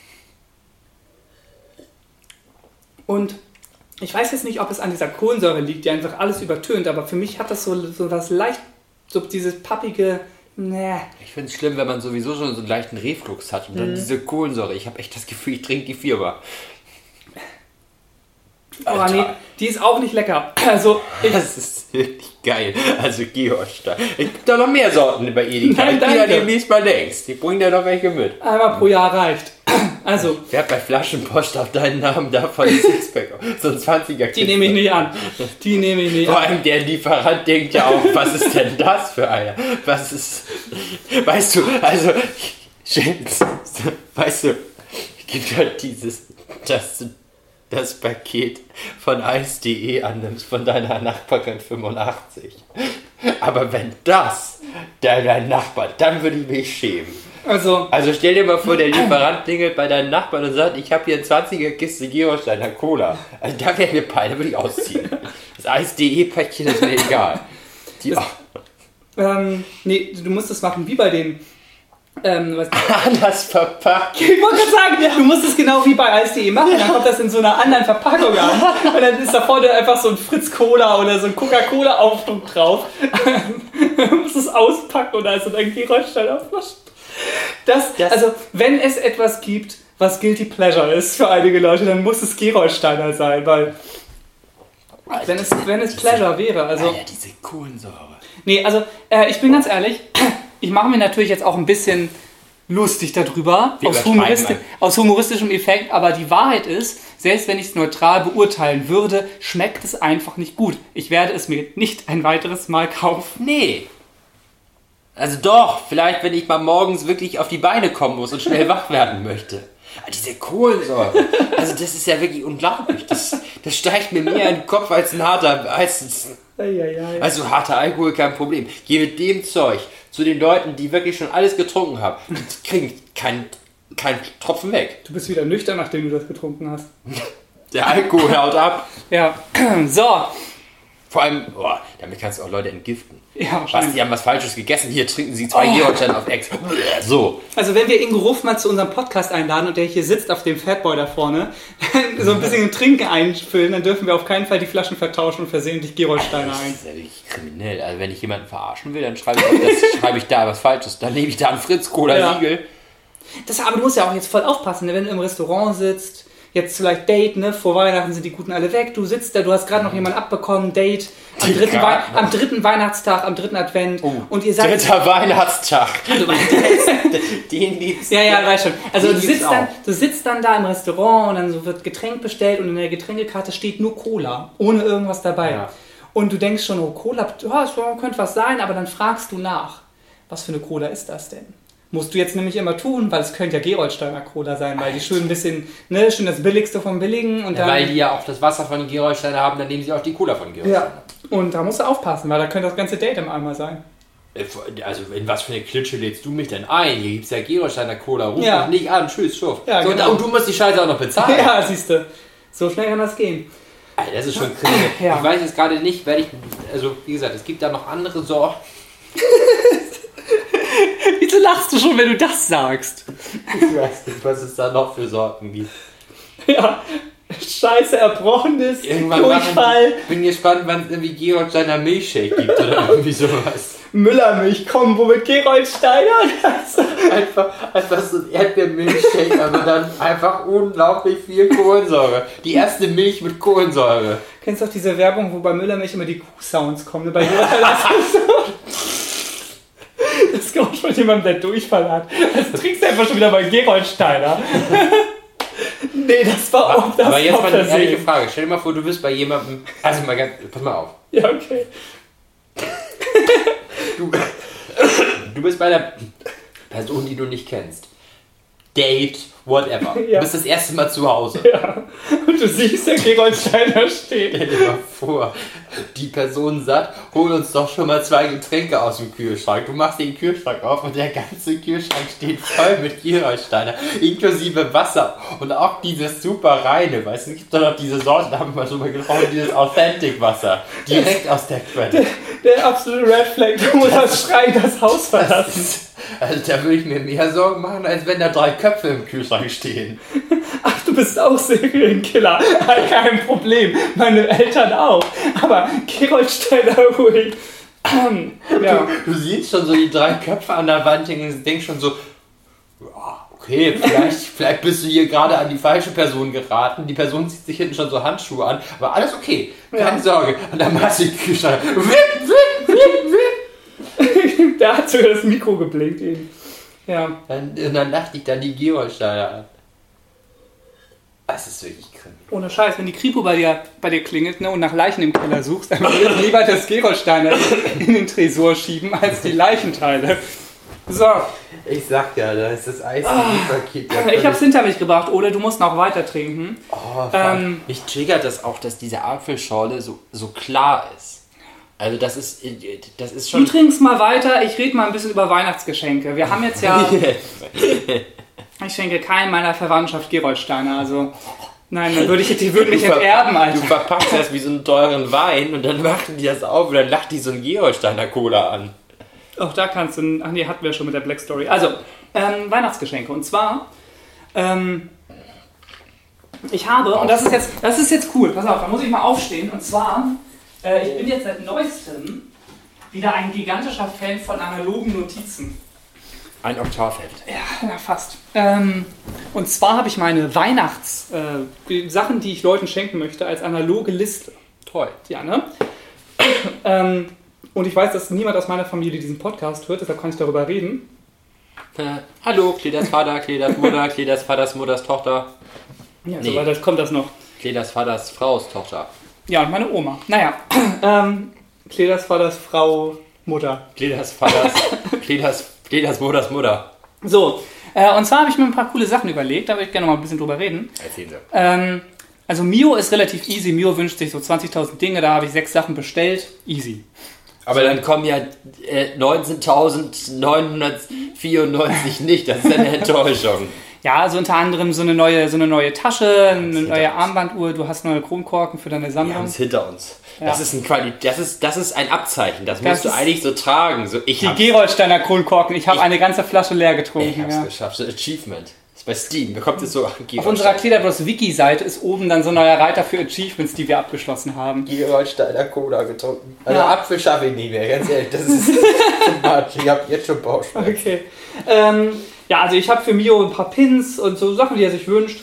Und ich weiß jetzt nicht, ob es an dieser Kohlensäure liegt, die einfach alles übertönt, aber für mich hat das so was leicht, so dieses pappige, Ich finde es schlimm, wenn man sowieso schon so einen leichten Reflux hat und dann diese Kohlensäure. Ich habe echt das Gefühl, ich trinke die Firma. Oh nee, die ist auch nicht lecker. Also das ist wirklich geil. Also Gerolstein. Es gibt da noch mehr Sorten bei Edeka. Nein, danke. Ich bin demnächst mal längst. Die bringen da noch welche mit. einmal pro Jahr reicht. Also, Wer hat bei Flaschenpost auf deinen Namen davon ein Sixpack? So ein 20er die nehme ich nicht an. Die nehme ich nicht Vor an. allem der Lieferant denkt ja auch, was ist denn das für einer? Was ist... Weißt du, also... Weißt du, es gibt halt das Paket von Eis.de annimmst von deiner Nachbarin 85. Aber wenn das dein Nachbar, dann würde ich mich schämen. Also stell dir mal vor, der Lieferant klingelt bei deinen Nachbarn und sagt, ich habe hier eine 20er Kiste Gerolsteiner Cola. Also da wäre mir peinlich, da würde ich ausziehen. Das Eis.de-Päckchen ist mir egal. nee, du musst das machen wie bei den Anders verpackt. Ich wollte gerade sagen, du musst es genau wie bei Eis.de machen, dann kommt das in so einer anderen Verpackung an und dann ist da vorne einfach so ein Fritz Cola oder so ein Coca-Cola Aufdruck drauf. Du musst es auspacken und da ist so ein Gerolsteiner Flasche. Also, wenn es etwas gibt, was Guilty Pleasure ist für einige Leute, dann muss es Gerolsteiner sein, weil wenn es Pleasure wäre, also... Ja, diese Kohlensäure. Nee, also, ich bin ganz ehrlich, ich mache mir natürlich jetzt auch ein bisschen lustig darüber, aus humoristischem Effekt, aber die Wahrheit ist, selbst wenn ich es neutral beurteilen würde, schmeckt es einfach nicht gut. Ich werde es mir nicht ein weiteres Mal kaufen. Nee. Also doch, vielleicht wenn ich mal morgens wirklich auf die Beine kommen muss und schnell wach werden möchte. Aber diese Kohlensäure, also das ist ja wirklich unglaublich. Das steigt mir mehr in den Kopf als ein harter Eis. Also harter Alkohol, kein Problem. Geh mit dem Zeug zu den Leuten, die wirklich schon alles getrunken haben. Die kriegen keinen Tropfen weg. Du bist wieder nüchtern, nachdem du das getrunken hast. Der Alkohol haut ab. Ja, so. Vor allem, damit kannst du auch Leute entgiften. Ja, die haben was Falsches gegessen. Hier trinken sie 2 Gerolsteiner auf Ex. So. Also wenn wir Ingo Ruff mal zu unserem Podcast einladen und der hier sitzt auf dem Fatboy da vorne, so ein bisschen Trinken einfüllen, dann dürfen wir auf keinen Fall die Flaschen vertauschen und versehentlich Gerolsteiner ein. Das ist ja wirklich kriminell. Also wenn ich jemanden verarschen will, dann schreibe ich da was Falsches. Dann nehme ich da einen Fritz-Cola-Siegel. Ja. Aber du musst ja auch jetzt voll aufpassen, wenn du im Restaurant sitzt, jetzt vielleicht Date, ne? Vor Weihnachten sind die Guten alle weg. Du sitzt da, du hast gerade noch jemanden abbekommen, Date. Am dritten Weihnachtstag, am dritten Advent. Und ihr sagt... Dritter Weihnachtstag. Ja, weiß schon. Also du sitzt dann da im Restaurant und dann so wird Getränk bestellt und in der Getränkekarte steht nur Cola, ohne irgendwas dabei. Ja. Und du denkst schon, Cola, das könnte was sein, aber dann fragst du nach, was für eine Cola ist das denn? Musst du jetzt nämlich immer tun, weil es könnte ja Gerolsteiner Cola sein, weil die schön ein bisschen, schön das Billigste vom Billigen. Und dann, weil die ja auch das Wasser von Gerolsteiner haben, dann nehmen sie auch die Cola von Gerolsteiner. Ja, und da musst du aufpassen, weil da könnte das ganze Date im Eimer sein. Also in was für eine Klitsche lädst du mich denn ein? Hier gibt es ja Gerolsteiner Cola, ruf mich nicht an, tschüss, schuff. Ja, so, genau. Und du musst die Scheiße auch noch bezahlen. Ja, siehst du, so schnell kann das gehen. Alter, das ist schon kriminell. Ja. Ich weiß jetzt gerade nicht, also wie gesagt, es gibt da noch andere Sorten. Wieso lachst du schon, wenn du das sagst? Ich weiß nicht, was es da noch für Sorten gibt. Ja, Scheiße, Erbrochenes, Durchfall. Ich bin gespannt, wann es irgendwie Gerolsteiner Milchshake gibt oder irgendwie sowas. Müllermilch-Kombo mit Gerolsteiner. Einfach so ein Erdbeermilchshake, aber dann einfach unglaublich viel Kohlensäure. Die erste Milch mit Kohlensäure. Kennst du auch diese Werbung, wo bei Müllermilch immer die Kuh-Sounds kommen? Bei Gerolsteiner das kommt von jemandem, der Durchfall hat. Das trinkst du einfach schon wieder bei Gerolsteiner. Nee, das war auch das. Aber jetzt mal eine ehrliche Frage. Stell dir mal vor, du bist bei jemandem... Also mal ganz... Pass mal auf. Ja, okay. Du bist bei einer Person, die du nicht kennst. Date, whatever. Ja. Du bist das erste Mal zu Hause. Ja. Und du siehst, der Gerolsteiner steht. Stell dir mal vor, die Person sagt, hol uns doch schon mal 2 Getränke aus dem Kühlschrank. Du machst den Kühlschrank auf und der ganze Kühlschrank steht voll mit Gerolsteiner. Inklusive Wasser. Und auch dieses super reine, weißt du, es gibt doch noch diese Sorte, da haben wir schon mal gesprochen, dieses Authentic Wasser. Direkt aus der Quelle. Der absolute Red Flag, du musst das Schreien das Haus verlassen. Also da würde ich mir mehr Sorgen machen, als wenn da 3 Köpfe im Kühlschrank stehen. Ach, du bist auch Serienkiller. Kein Problem. Meine Eltern auch. Aber Gerolsteiner ruhig. Ja. Du siehst schon so die 3 Köpfe an der Wand und denkst schon so, okay, vielleicht bist du hier gerade an die falsche Person geraten. Die Person zieht sich hinten schon so Handschuhe an. Aber alles okay. Keine Sorge. Und dann machst du den Kühlschrank. Der hat sogar das Mikro geblinkt eben. Ja. Und dann dachte ich dann die Gerolsteiner an. Das ist wirklich krank. Ohne Scheiß, wenn die Kripo bei dir klingelt, ne, und nach Leichen im Keller suchst, dann würdest du lieber das Gerolsteiner in den Tresor schieben, als die Leichenteile. So. Ich sag ja, da ist das Eis-Paket. Ich hab's hinter mich gebracht, oder du musst noch weiter trinken. Mich triggert das auch, dass diese Apfelschorle so klar ist. Also das ist schon... Du trinkst mal weiter, ich rede mal ein bisschen über Weihnachtsgeschenke. Wir haben jetzt ja... Ich schenke keinem meiner Verwandtschaft Gerolsteiner, also... Nein, dann die würden mich enterben, Alter. Du verpackst das wie so einen teuren Wein und dann machen die das auf und dann lacht die so einen Gerolsteiner Cola an. Auch da kannst du... Ach nee, hatten wir schon mit der Black Story. Also, Weihnachtsgeschenke. Und zwar... ich habe... Und das ist jetzt cool. Pass auf, da muss ich mal aufstehen. Und zwar... ich bin jetzt seit Neuestem wieder ein gigantischer Fan von analogen Notizen. Ein Oktavheft. Ja, fast. Und zwar habe ich meine Sachen, die ich Leuten schenken möchte, als analoge Liste. Toll. Ja, ne? Und ich weiß, dass niemand aus meiner Familie diesen Podcast hört, deshalb kann ich darüber reden. Hallo, Kledas Vater, Kledas Mutter, Kledas Vaters Mutters Tochter. Ja, nee. So weiter kommt das noch. Kledas Vaters Fraus Tochter. Ja, und meine Oma. Naja, Kledas Vaters Frau Mutter. Kledas Vaters, Kledas Mutters Mutter. So, und zwar habe ich mir ein paar coole Sachen überlegt, da würde ich gerne noch mal ein bisschen drüber reden. Erzählen Sie. Also Mio ist relativ easy, Mio wünscht sich so 20.000 Dinge, da habe ich 6 Sachen bestellt, easy. Aber dann kommen ja 19.994 nicht, das ist eine Enttäuschung. Ja, also unter anderem so eine neue Tasche, eine neue Armbanduhr, du hast neue Kronkorken für deine Sammlung. Wir haben es hinter uns. Ja. Das ist ein Abzeichen, das musst du eigentlich so tragen. So, die Gerolsteiner Kronkorken, ich habe eine ganze Flasche leer getrunken. Ich hab's geschafft, so Achievement. Das ist bei Steam, bekommt es so auf unserer Kledabros Wiki-Seite ist oben dann so ein neuer Reiter für Achievements, die wir abgeschlossen haben. Gerolsteiner Cola getrunken. Also ja. Apfel schaffe ich nicht mehr, ganz ehrlich, das ist too much. Ich habe jetzt schon Bauchschmerzen. Okay. Ja, also ich habe für Mio ein paar Pins und so Sachen, die er sich wünscht.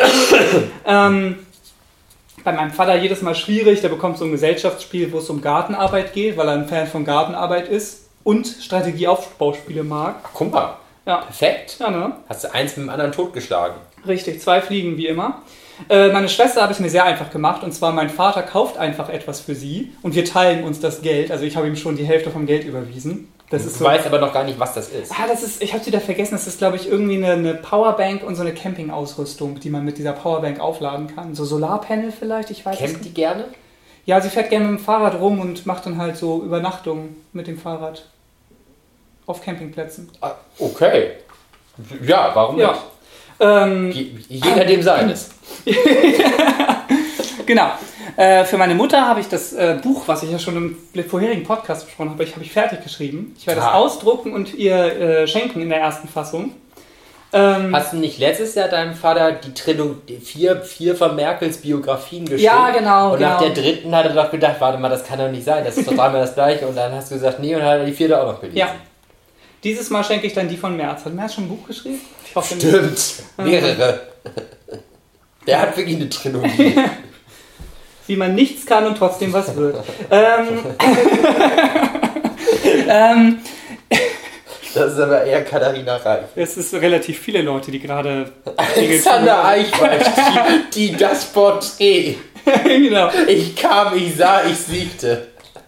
Bei meinem Vater jedes Mal schwierig, der bekommt so ein Gesellschaftsspiel, wo es um Gartenarbeit geht, weil er ein Fan von Gartenarbeit ist und Strategieaufbauspiele mag. Ach, guck mal. Ja. Perfekt. Ja, ne? Hast du eins mit dem anderen totgeschlagen. Richtig, 2 Fliegen wie immer. Meine Schwester habe ich mir sehr einfach gemacht und zwar mein Vater kauft einfach etwas für sie und wir teilen uns das Geld. Also ich habe ihm schon die Hälfte vom Geld überwiesen. Das ist so, weiß aber noch gar nicht, was das ist. Ich habe es wieder vergessen, das ist, glaube ich, irgendwie eine Powerbank und so eine Campingausrüstung, die man mit dieser Powerbank aufladen kann. So Solarpanel vielleicht, ich weiß nicht. Campt die gerne? Ja, sie fährt gerne mit dem Fahrrad rum und macht dann halt so Übernachtungen mit dem Fahrrad auf Campingplätzen. Okay. Ja, warum nicht? Jeder dem seines. Genau. Für meine Mutter habe ich das Buch, was ich ja schon im vorherigen Podcast besprochen habe, habe ich fertig geschrieben. Ich werde es ausdrucken und ihr schenken in der ersten Fassung. Hast du nicht letztes Jahr deinem Vater die Trilogie, vier von Merkels Biografien geschickt? Ja, genau. Und nach der dritten hat er doch gedacht, warte mal, das kann doch nicht sein, das ist doch dreimal das gleiche. Und dann hast du gesagt, nee, und dann hat er die vierte auch noch gelesen. Ja. Dieses Mal schenke ich dann die von Merz. Hat Merz schon ein Buch geschrieben? Ich hoffe nicht. Stimmt, mehrere. Der hat wirklich eine Trilogie. Wie man nichts kann und trotzdem was wird. Das ist aber eher Katharina Reif. Es ist relativ viele Leute, die gerade... Alexander Eichwald, die das Porträt. Genau. Ich kam, ich sah, ich siegte.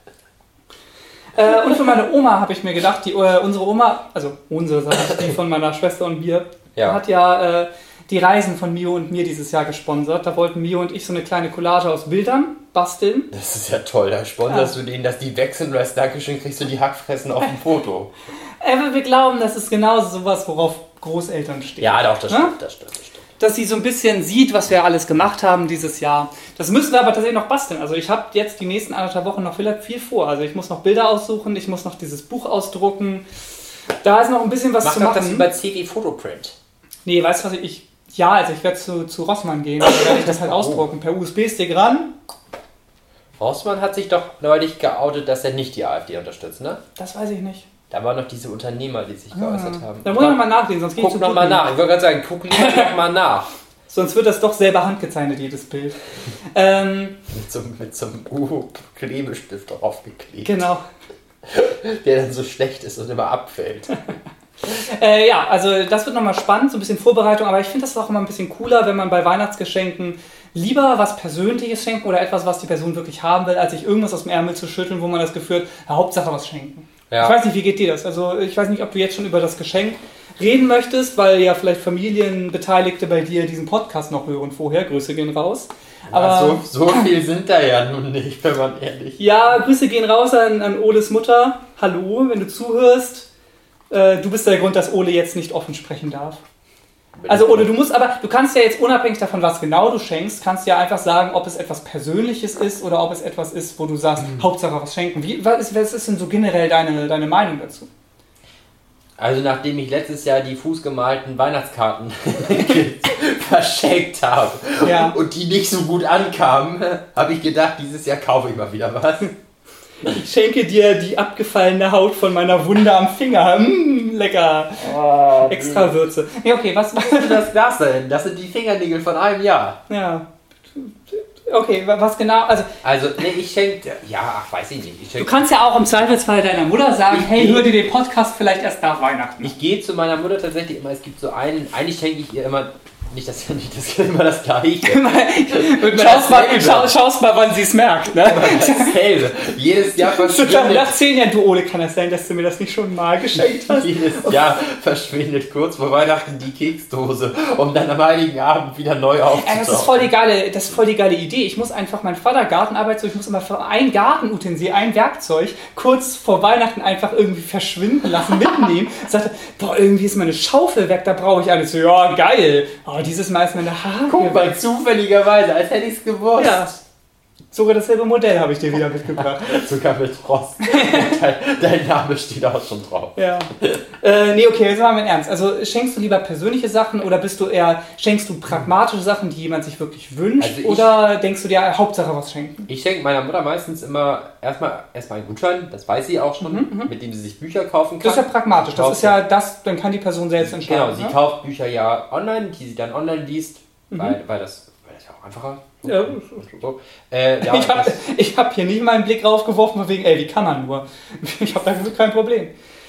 Und für meine Oma habe ich mir gedacht, unsere Oma, also unsere, die von meiner Schwester und mir, hat ja die Reisen von Mio und mir dieses Jahr gesponsert. Da wollten Mio und ich so eine kleine Collage aus Bildern basteln. Das ist ja toll, da sponserst du denen, dass die wechseln und als Dankeschön kriegst du die Hackfressen auf dem Foto. Aber wir glauben, das ist genauso sowas, worauf Großeltern stehen. Ja, doch, das stimmt, das stimmt. Dass sie so ein bisschen sieht, was wir alles gemacht haben dieses Jahr. Das müssen wir aber tatsächlich noch basteln. Also ich habe jetzt die nächsten 1,5 Wochen noch viel vor. Also ich muss noch Bilder aussuchen, ich muss noch dieses Buch ausdrucken. Da ist noch ein bisschen was zu machen. Mach das über CW Photoprint. Nee, weißt du was, ich werde zu Rossmann gehen, da werde ich das halt ausdrucken, per USB-Stick ran. Rossmann hat sich doch neulich geoutet, dass er nicht die AfD unterstützt, ne? Das weiß ich nicht. Da waren noch diese Unternehmer, die sich geäußert haben. Da wollen wir mal nachlesen, sonst geht es zu Guck nochmal nach. Ich wollte gerade sagen, guck lieber nochmal nach. Sonst wird das doch selber handgezeichnet, jedes Bild. Mit so einem Klebestift draufgeklebt. Genau. Der dann so schlecht ist und immer abfällt. Ja, also das wird nochmal spannend, so ein bisschen Vorbereitung, aber ich finde das auch immer ein bisschen cooler, wenn man bei Weihnachtsgeschenken lieber was Persönliches schenkt oder etwas, was die Person wirklich haben will, als sich irgendwas aus dem Ärmel zu schütteln, wo man das Gefühl hat, ja, Hauptsache was schenken. Ja. Ich weiß nicht, wie geht dir das? Also ich weiß nicht, ob du jetzt schon über das Geschenk reden möchtest, weil ja vielleicht Familienbeteiligte bei dir diesen Podcast noch hören vorher. Grüße gehen raus. Aber ja, so viel sind da ja nun nicht, wenn man ehrlich ist. Ja, Grüße gehen raus an Oles Mutter. Hallo, wenn du zuhörst. Du bist der Grund, dass Ole jetzt nicht offen sprechen darf. Also Ole, du kannst ja jetzt unabhängig davon, was genau du schenkst, kannst ja einfach sagen, ob es etwas Persönliches ist oder ob es etwas ist, wo du sagst, Hauptsache was schenken. Was ist denn so generell deine Meinung dazu? Also nachdem ich letztes Jahr die fußgemalten Weihnachtskarten verschenkt habe und die nicht so gut ankamen, habe ich gedacht, dieses Jahr kaufe ich mal wieder was. Ich schenke dir die abgefallene Haut von meiner Wunde am Finger. Lecker. Oh, extra Würze. Ja, okay, was ist das denn? Das sind die Fingernägel von einem Jahr. Ja. Okay, was genau? Also nee, ich schenke... Ja, weiß ich nicht. Du kannst ja auch im Zweifelsfall deiner Mutter sagen, hey, hör dir den Podcast vielleicht erst nach Weihnachten. Ich gehe zu meiner Mutter tatsächlich immer, es gibt so einen... Eigentlich schenke ich ihr immer... Nicht, das ist immer das Gleiche. Schaust mal, wann sie es merkt. Ne? Dasselbe. Jedes Jahr verschwindet... Nach 10 Jahren, du Ole, kann das sein, dass du mir das nicht schon mal geschenkt hast? Jedes Jahr verschwindet kurz vor Weihnachten die Keksdose, um dann am Heiligen Abend wieder neu aufzutauchen. Das ist voll die geile Idee. Ich muss einfach meinen Vater Gartenarbeitszeug, ich muss immer für ein Gartenutensil, ein Werkzeug, kurz vor Weihnachten einfach irgendwie verschwinden lassen, mitnehmen. Sagte, boah, irgendwie ist meine Schaufel weg, da brauche ich eine. So, ja, geil. Oh, dieses Mal ist meine Haare. Guck mal, zufälligerweise, als hätte ich es gewusst. Ja. Sogar dasselbe Modell habe ich dir wieder mitgebracht. Sogar mit Rost. Dein Name steht auch schon drauf. Ja. Nee, okay, jetzt machen wir ernst. Also schenkst du lieber persönliche Sachen oder schenkst du pragmatische Sachen, die jemand sich wirklich wünscht? Also oder denkst du dir, Hauptsache was schenken? Ich schenke meiner Mutter meistens immer erstmal einen Gutschein, das weiß sie auch schon, mit dem sie sich Bücher kaufen kann. Das ist ja pragmatisch, das ist ja das, dann kann die Person selbst entscheiden. Genau, sie kauft Bücher ja online, die sie dann online liest, weil das ja auch einfacher. Ja, so. Ich hab hier nicht meinen Blick raufgeworfen, von wegen, wie kann man nur? Ich habe da kein Problem.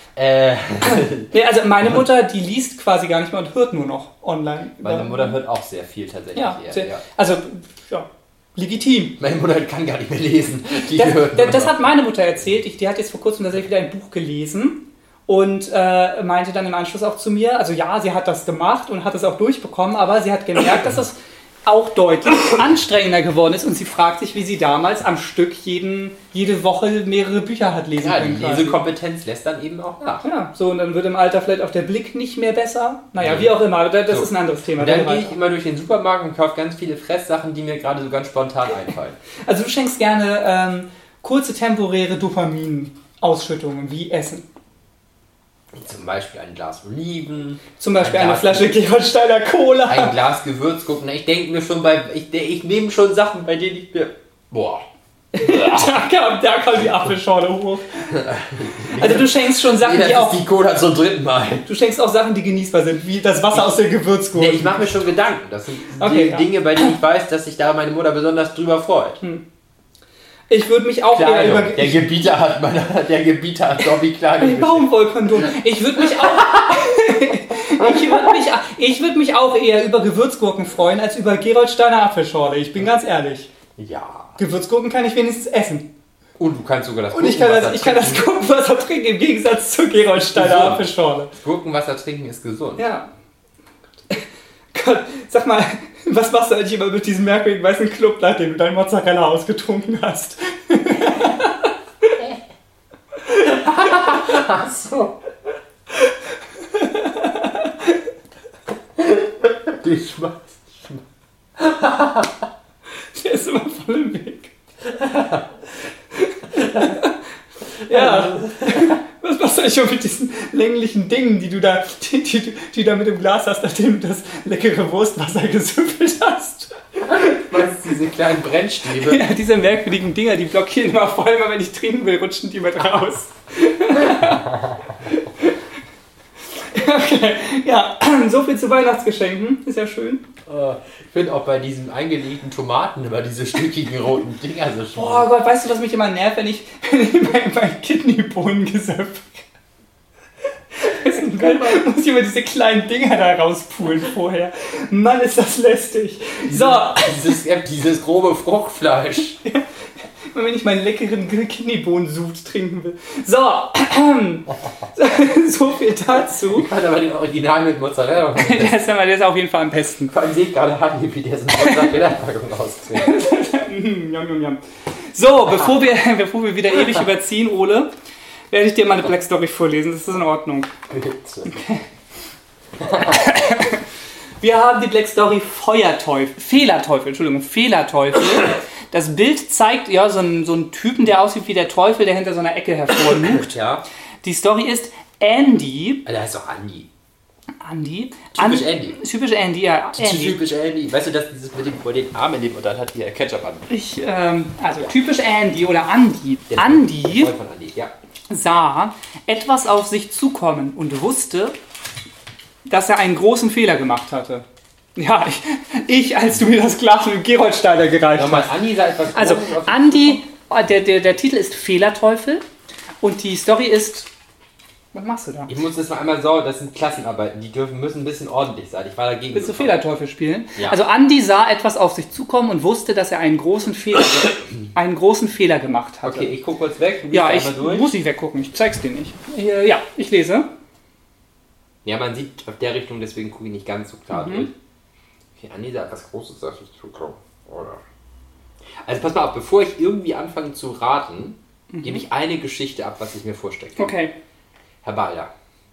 Nee, also meine Mutter, die liest quasi gar nicht mehr und hört nur noch online. Meine Mutter hört auch sehr viel tatsächlich. Ja, also, legitim. Meine Mutter kann gar nicht mehr lesen. Das hat meine Mutter erzählt. Die hat jetzt vor kurzem tatsächlich wieder ein Buch gelesen und meinte dann im Anschluss auch zu mir, also ja, sie hat das gemacht und hat es auch durchbekommen, aber sie hat gemerkt, dass das auch deutlich anstrengender geworden ist und sie fragt sich, wie sie damals am Stück jede Woche mehrere Bücher hat lesen können. Ja, die Lesekompetenz lässt dann eben auch nach. Ja, so und dann wird im Alter vielleicht auch der Blick nicht mehr besser. Naja, wie auch immer, das ist ein anderes Thema. Und dann gehe ich immer durch den Supermarkt und kaufe ganz viele Fresssachen, die mir gerade so ganz spontan einfallen. Also du schenkst gerne kurze temporäre Dopaminausschüttungen wie Essen. Zum Beispiel ein Glas Oliven. Zum Beispiel eine Flasche Gerolsteiner Cola. Ein Glas Gewürzgurken. Ich denke mir schon ich nehme schon Sachen, bei denen ich mir... Boah. Da kam die Apfelschorle hoch. Also du schenkst schon Sachen, die auch... die Cola zum 3. Mal. Du schenkst auch Sachen, die genießbar sind, wie das Wasser aus der Gewürzgurke. Nee, ich mache mir schon Gedanken. Das sind Dinge, bei denen ich weiß, dass sich da meine Mutter besonders drüber freut. Ich würde mich auch eher über... Der Gebieter hat Dobby klar ein Baumwollkondom. Ich würde mich auch eher über Gewürzgurken freuen, als über Gerolsteiner Apfelschorle. Ich bin ganz ehrlich. Ja. Gewürzgurken kann ich wenigstens essen. Und du kannst sogar das Gurkenwasser ich kann das Gurkenwasser trinken, im Gegensatz zur Gerolsteiner Apfelschorle. Das Gurkenwasser trinken ist gesund. Ja. Gott, sag mal, was machst du eigentlich immer mit diesem merkwürdigen weißen Club, nachdem du deinen Mozzarella ausgetrunken hast? Ach so. Die schmeißt. Der ist immer voll im Weg. Ja. Was machst du eigentlich schon mit diesen länglichen Dingen, die du da mit dem Glas hast, nachdem du das leckere Wurstwasser gesüffelt hast? Was, diese kleinen Brennstäbe? Ja, diese merkwürdigen Dinger, die blockieren immer voll, immer wenn ich trinken will, rutschen die mit raus. Okay, ja, so viel zu Weihnachtsgeschenken, ist ja schön. Ich finde auch bei diesen eingelegten Tomaten immer diese stückigen roten Dinger so schön. Oh Gott, weißt du, was mich immer nervt, wenn ich mein Kidneybohnen gesöpft muss ich immer diese kleinen Dinger da rauspulen vorher. Mann, ist das lästig. So. Dieses grobe Fruchtfleisch. Wenn ich meinen leckeren Kidneybohnen-Sud trinken will. So. So viel dazu. Ich fand aber den Original mit Mozzarella. Der ist auf jeden Fall am besten. Vor allem sehe ich gerade Hanni, wie der so eine Mozzarella-Packung rauskriegt. So, bevor wir wieder ewig überziehen, Ole, werde ich dir mal eine Black Story vorlesen. Das ist in Ordnung. Bitte. Okay. Wir haben die Black Story Fehlerteufel. Das Bild zeigt ja so einen Typen, der aussieht wie der Teufel, der hinter so einer Ecke hervorlugt. Ja. Die Story ist Andy. Der heißt doch Andy. Andy. Typisch Andy. Typisch Andy, ja. Typisch Andy. Weißt du, dass dieses mit dem den Arm in dem und dann hat hier Ketchup an. Also typisch Andy oder Andy. Der Andy, Freund von Andy, ja. sah etwas auf sich zukommen und wusste, dass er einen großen Fehler gemacht hatte. Ja, ich als du mir das Glas mit Gerolsteiner gereicht hast. Nochmal, Andy sah etwas Also, Andy, der Titel ist Fehlerteufel und die Story ist... Was machst du da? Ich muss das mal einmal das sind Klassenarbeiten, die müssen ein bisschen ordentlich sein. Ich war dagegen. Willst du Fehlerteufel spielen? Ja. Also Andy sah etwas auf sich zukommen und wusste, dass er einen großen Fehler gemacht hatte. Okay, ich gucke kurz weg. Ja, ich muss nicht weggucken, ich zeig's dir nicht. Ja, ich lese. Ja, man sieht auf der Richtung, deswegen gucke ich nicht ganz so klar durch. Okay, Andy sah etwas Großes auf sich zukommen. Oder? Also pass mal auf, bevor ich irgendwie anfange zu raten, gebe ich eine Geschichte ab, was ich mir vorstelle. Okay. Herr Balder.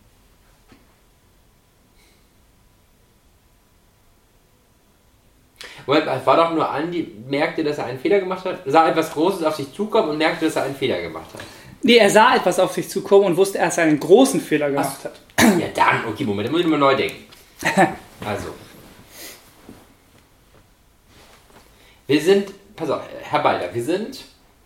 Moment, es war doch nur Andi, merkte, dass er einen Fehler gemacht hat, sah etwas Großes auf sich zukommen und merkte, dass er einen Fehler gemacht hat. Nee, er sah etwas auf sich zukommen und wusste, dass er einen großen Fehler gemacht hat. Ja dann, okay, Moment, da muss ich mal neu denken. Also. Wir sind, pass auf, Herr Balder, wir sind...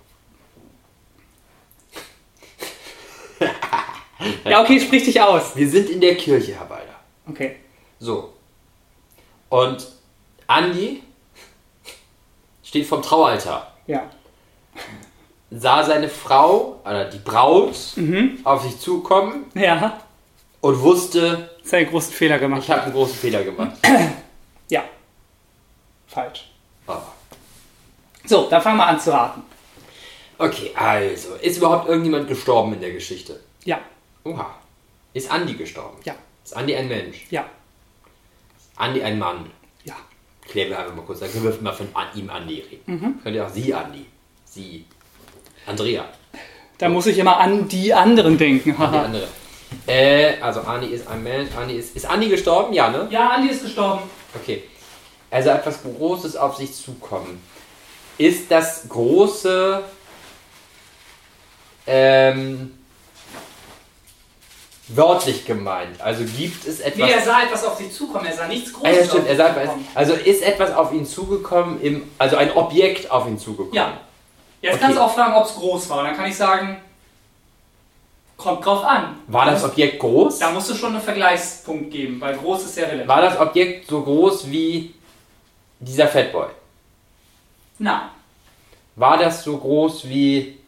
Ja, okay, sprich dich aus. Wir sind in der Kirche, Herr Balder. Okay. So. Und Andi steht vom Traualtar. Ja. Sah seine Frau, oder die Braut, auf sich zukommen. Ja. Und wusste... Dass er einen großen Fehler gemacht hat. Ich habe einen großen Fehler gemacht. Ja. Falsch. Oh. So, dann fangen wir an zu raten. Okay, also. Ist überhaupt irgendjemand gestorben in der Geschichte? Ja. Oha. Ist Andi gestorben? Ja. Ist Andi ein Mensch? Ja. Ist Andi ein Mann? Ja. Klären wir einfach mal kurz, dann können wir mal von ihm Andi reden. Könnt ihr auch Sie Andi? Sie. Andrea. Da muss ich immer an die anderen denken. Die andere. Also Andi ist ein Mensch. Ist Andi gestorben? Ja, ne? Ja, Andi ist gestorben. Okay. Also etwas Großes auf sich zukommen. Ist das große... wörtlich gemeint. Also gibt es etwas... Nee, er sah etwas auf sich zukommen, er sah nichts Großes ja, stimmt. auf sich zukommen. Also ist etwas auf ihn zugekommen, also ein Objekt auf ihn zugekommen? Ja. Jetzt kannst du auch fragen, ob es groß war. Und dann kann ich sagen, kommt drauf an. War das Objekt groß? Da musst du schon einen Vergleichspunkt geben, weil groß ist sehr relativ. War das Objekt so groß wie dieser Fatboy? Nein. War das so groß wie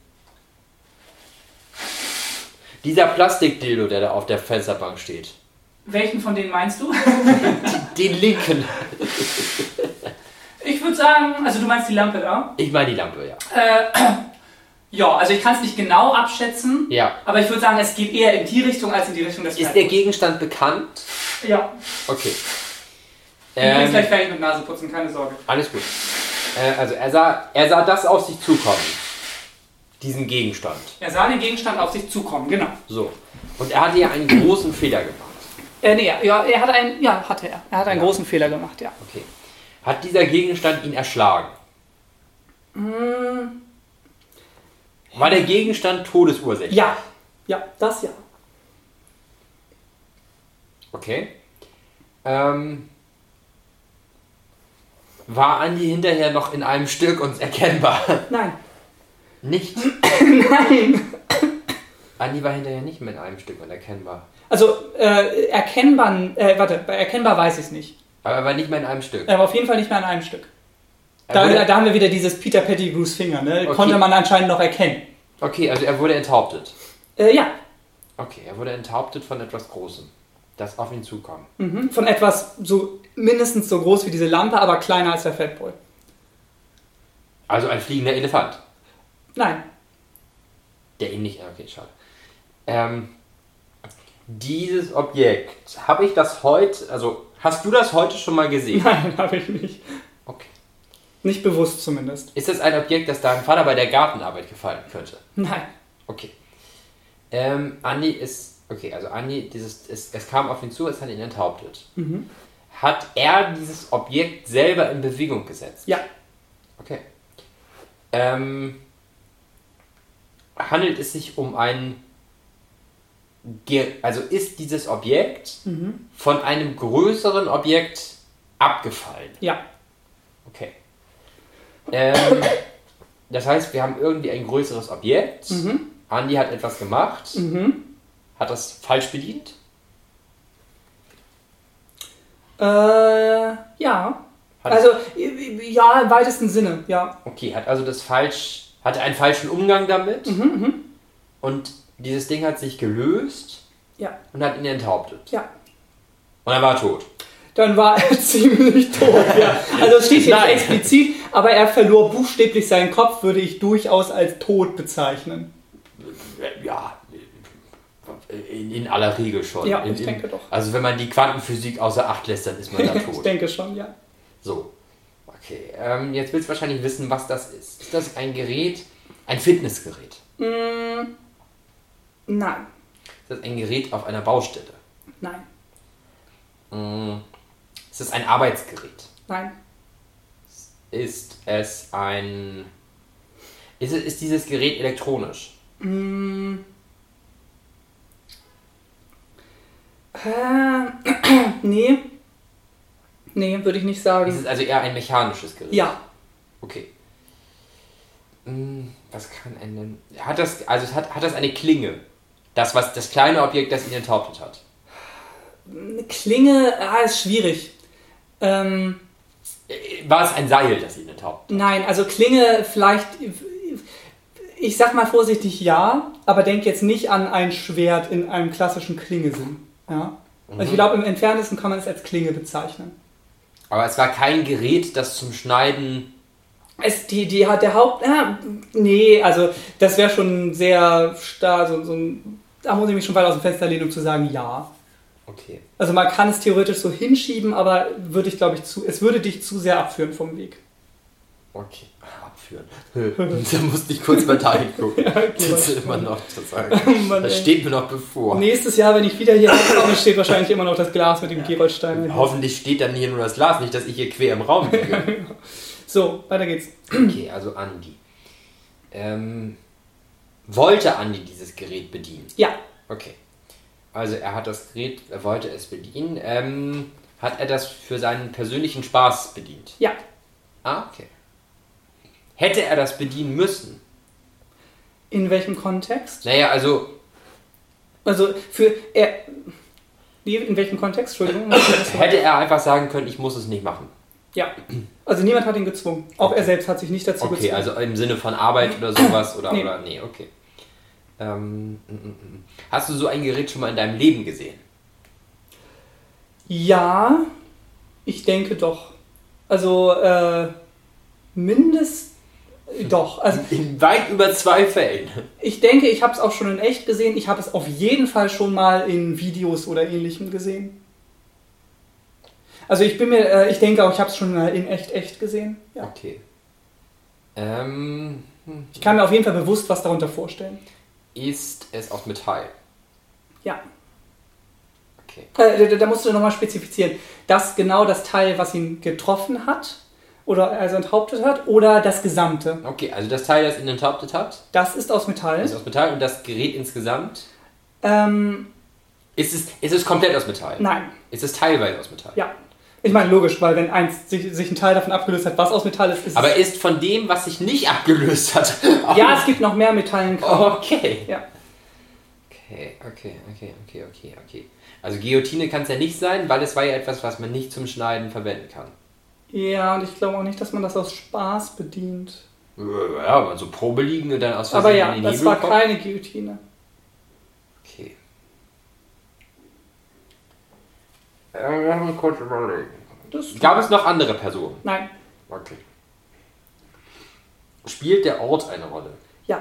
dieser Plastikdildo, der da auf der Fensterbank steht? Welchen von denen meinst du? Den linken. Ich würde sagen, also du meinst die Lampe da? Ich meine die Lampe, ja. Ja, also ich kann es nicht genau abschätzen, Ja. aber ich würde sagen, es geht eher in die Richtung als in die Richtung des Ist der Gegenstand bekannt? Ja. Okay. Ich bin jetzt gleich fertig mit Naseputzen, keine Sorge. Alles gut. Also er sah das auf sich zukommen. Diesen Gegenstand. Er sah den Gegenstand auf sich zukommen, genau. So. Und er hatte ja einen großen Fehler gemacht. Nee, ja, er hat einen, ja, hatte er. Er hat einen großen Fehler gemacht, ja. Okay. Hat dieser Gegenstand ihn erschlagen? War der Gegenstand todesursächlich? Ja. Ja, das ja. Okay. War Andi hinterher noch in einem Stück und erkennbar? Nein. Nicht? Nein. Andi war hinterher nicht mehr in einem Stück und erkennbar. Also, erkennbar weiß ich es nicht. Aber er war nicht mehr in einem Stück. Er war auf jeden Fall nicht mehr an einem Stück. Da haben wir wieder dieses Peter Pettigrew's Finger, ne? Okay. Konnte man anscheinend noch erkennen. Okay, also er wurde enthauptet. Ja. Okay, er wurde enthauptet von etwas Großem, das auf ihn zukam. Mhm. Von etwas so mindestens so groß wie diese Lampe, aber kleiner als der Fatboy. Also ein fliegender Elefant. Nein. Der ihn nicht... Okay, schade. Dieses Objekt, habe ich das heute... Also, hast du das heute schon mal gesehen? Nein, habe ich nicht. Okay. Nicht bewusst zumindest. Ist das ein Objekt, das deinem Vater bei der Gartenarbeit gefallen könnte? Nein. Okay. Andi ist... Okay, also Andi, es kam auf ihn zu, es hat ihn enthauptet. Mhm. Hat er dieses Objekt selber in Bewegung gesetzt? Ja. Okay. Handelt es sich um ein... Also ist dieses Objekt von einem größeren Objekt abgefallen? Ja. Okay. Das heißt, wir haben irgendwie ein größeres Objekt. Andi hat etwas gemacht. Hat das falsch bedient? Ja. Also, ja, im weitesten Sinne, ja. Okay, hatte einen falschen Umgang damit. Und dieses Ding hat sich gelöst. Ja. Und hat ihn enthauptet. Ja. Und er war tot. Dann war er ziemlich tot, ja. Also es steht hier nicht explizit, aber er verlor buchstäblich seinen Kopf, würde ich durchaus als tot bezeichnen. Ja, in aller Regel schon. Ja, ich denke doch. Also wenn man die Quantenphysik außer Acht lässt, dann ist man da tot. Ich denke schon, ja. So, okay. Jetzt willst du wahrscheinlich wissen, was das ist. Ist das ein Gerät, ein Fitnessgerät? Nein. Ist das ein Gerät auf einer Baustelle? Nein. Ist das ein Arbeitsgerät? Nein. Ist dieses Gerät elektronisch? Nee. Nee, würde ich nicht sagen. Ist es also eher ein mechanisches Gerät? Ja. Okay. Was kann ein denn... Hat das eine Klinge? Das kleine Objekt, das ihn enthauptet hat? Eine Klinge, ist schwierig. War es ein Seil, das ihn enthauptet? Nein, also Klinge vielleicht... Ich sag mal vorsichtig ja, aber denk jetzt nicht an ein Schwert in einem klassischen Klingesinn. Ja? Also ich glaube, im Entferntesten kann man es als Klinge bezeichnen. Aber es war kein Gerät, das zum Schneiden... Nee, also das wäre schon sehr starr, da muss ich mich schon weit aus dem Fenster lehnen, um zu sagen, ja. Okay. Also man kann es theoretisch so hinschieben, aber es würde dich zu sehr abführen vom Weg. Okay, abführen. Da musste ich kurz mal da hingucken. Ja, okay, das ist immer noch zu sagen. Das steht mir noch bevor. Nächstes Jahr, wenn ich wieder hier komme, steht wahrscheinlich immer noch das Glas mit dem Gerolstein. Hoffentlich steht dann hier nur das Glas, nicht, dass ich hier quer im Raum liege. So, weiter geht's. Okay, also Andi. Wollte Andi dieses Gerät bedienen? Ja. Okay. Also er hat das Gerät, er wollte es bedienen. Hat er das für seinen persönlichen Spaß bedient? Ja. Ah, okay. Hätte er das bedienen müssen? In welchem Kontext? Naja, also... Also in welchem Kontext? Entschuldigung. Hätte er einfach sagen können, ich muss es nicht machen? Ja. Also niemand hat ihn gezwungen. Auch er selbst hat sich nicht dazu gezwungen. Okay, also im Sinne von Arbeit oder sowas? Nee, okay. Hast du so ein Gerät schon mal in deinem Leben gesehen? Ja, ich denke doch. Also doch. Also, in weit über 2 Fällen. Ich denke, ich habe es auch schon in echt gesehen. Ich habe es auf jeden Fall schon mal in Videos oder Ähnlichem gesehen. Also ich denke auch, ich habe es schon in echt gesehen. Ja. Okay. Ich kann mir auf jeden Fall bewusst was darunter vorstellen. Ist es aus Metall? Ja. Okay. Da musst du nochmal spezifizieren. Das genau das Teil, was ihn getroffen hat oder also enthauptet hat, oder das Gesamte? Okay, also das Teil, das ihn enthauptet hat? Das ist aus Metall. Ist aus Metall und das Gerät insgesamt? Ist es komplett aus Metall? Nein. Ist es teilweise aus Metall? Ja. Ich meine, logisch, weil wenn sich ein Teil davon abgelöst hat, was aus Metall ist, aber ist von dem, was sich nicht abgelöst hat... Ja, es gibt noch mehr Metallen. Okay. Ja. Okay. Also Guillotine kann es ja nicht sein, weil es war ja etwas, was man nicht zum Schneiden verwenden kann. Ja, und ich glaube auch nicht, dass man das aus Spaß bedient. Ja, wenn man so Probe liegen und dann aus Versehen. Aber ja, in den das war keine Guillotine. Okay. Wir haben kurz überlegen. Gab es noch andere Personen? Nein. Okay. Spielt der Ort eine Rolle? Ja.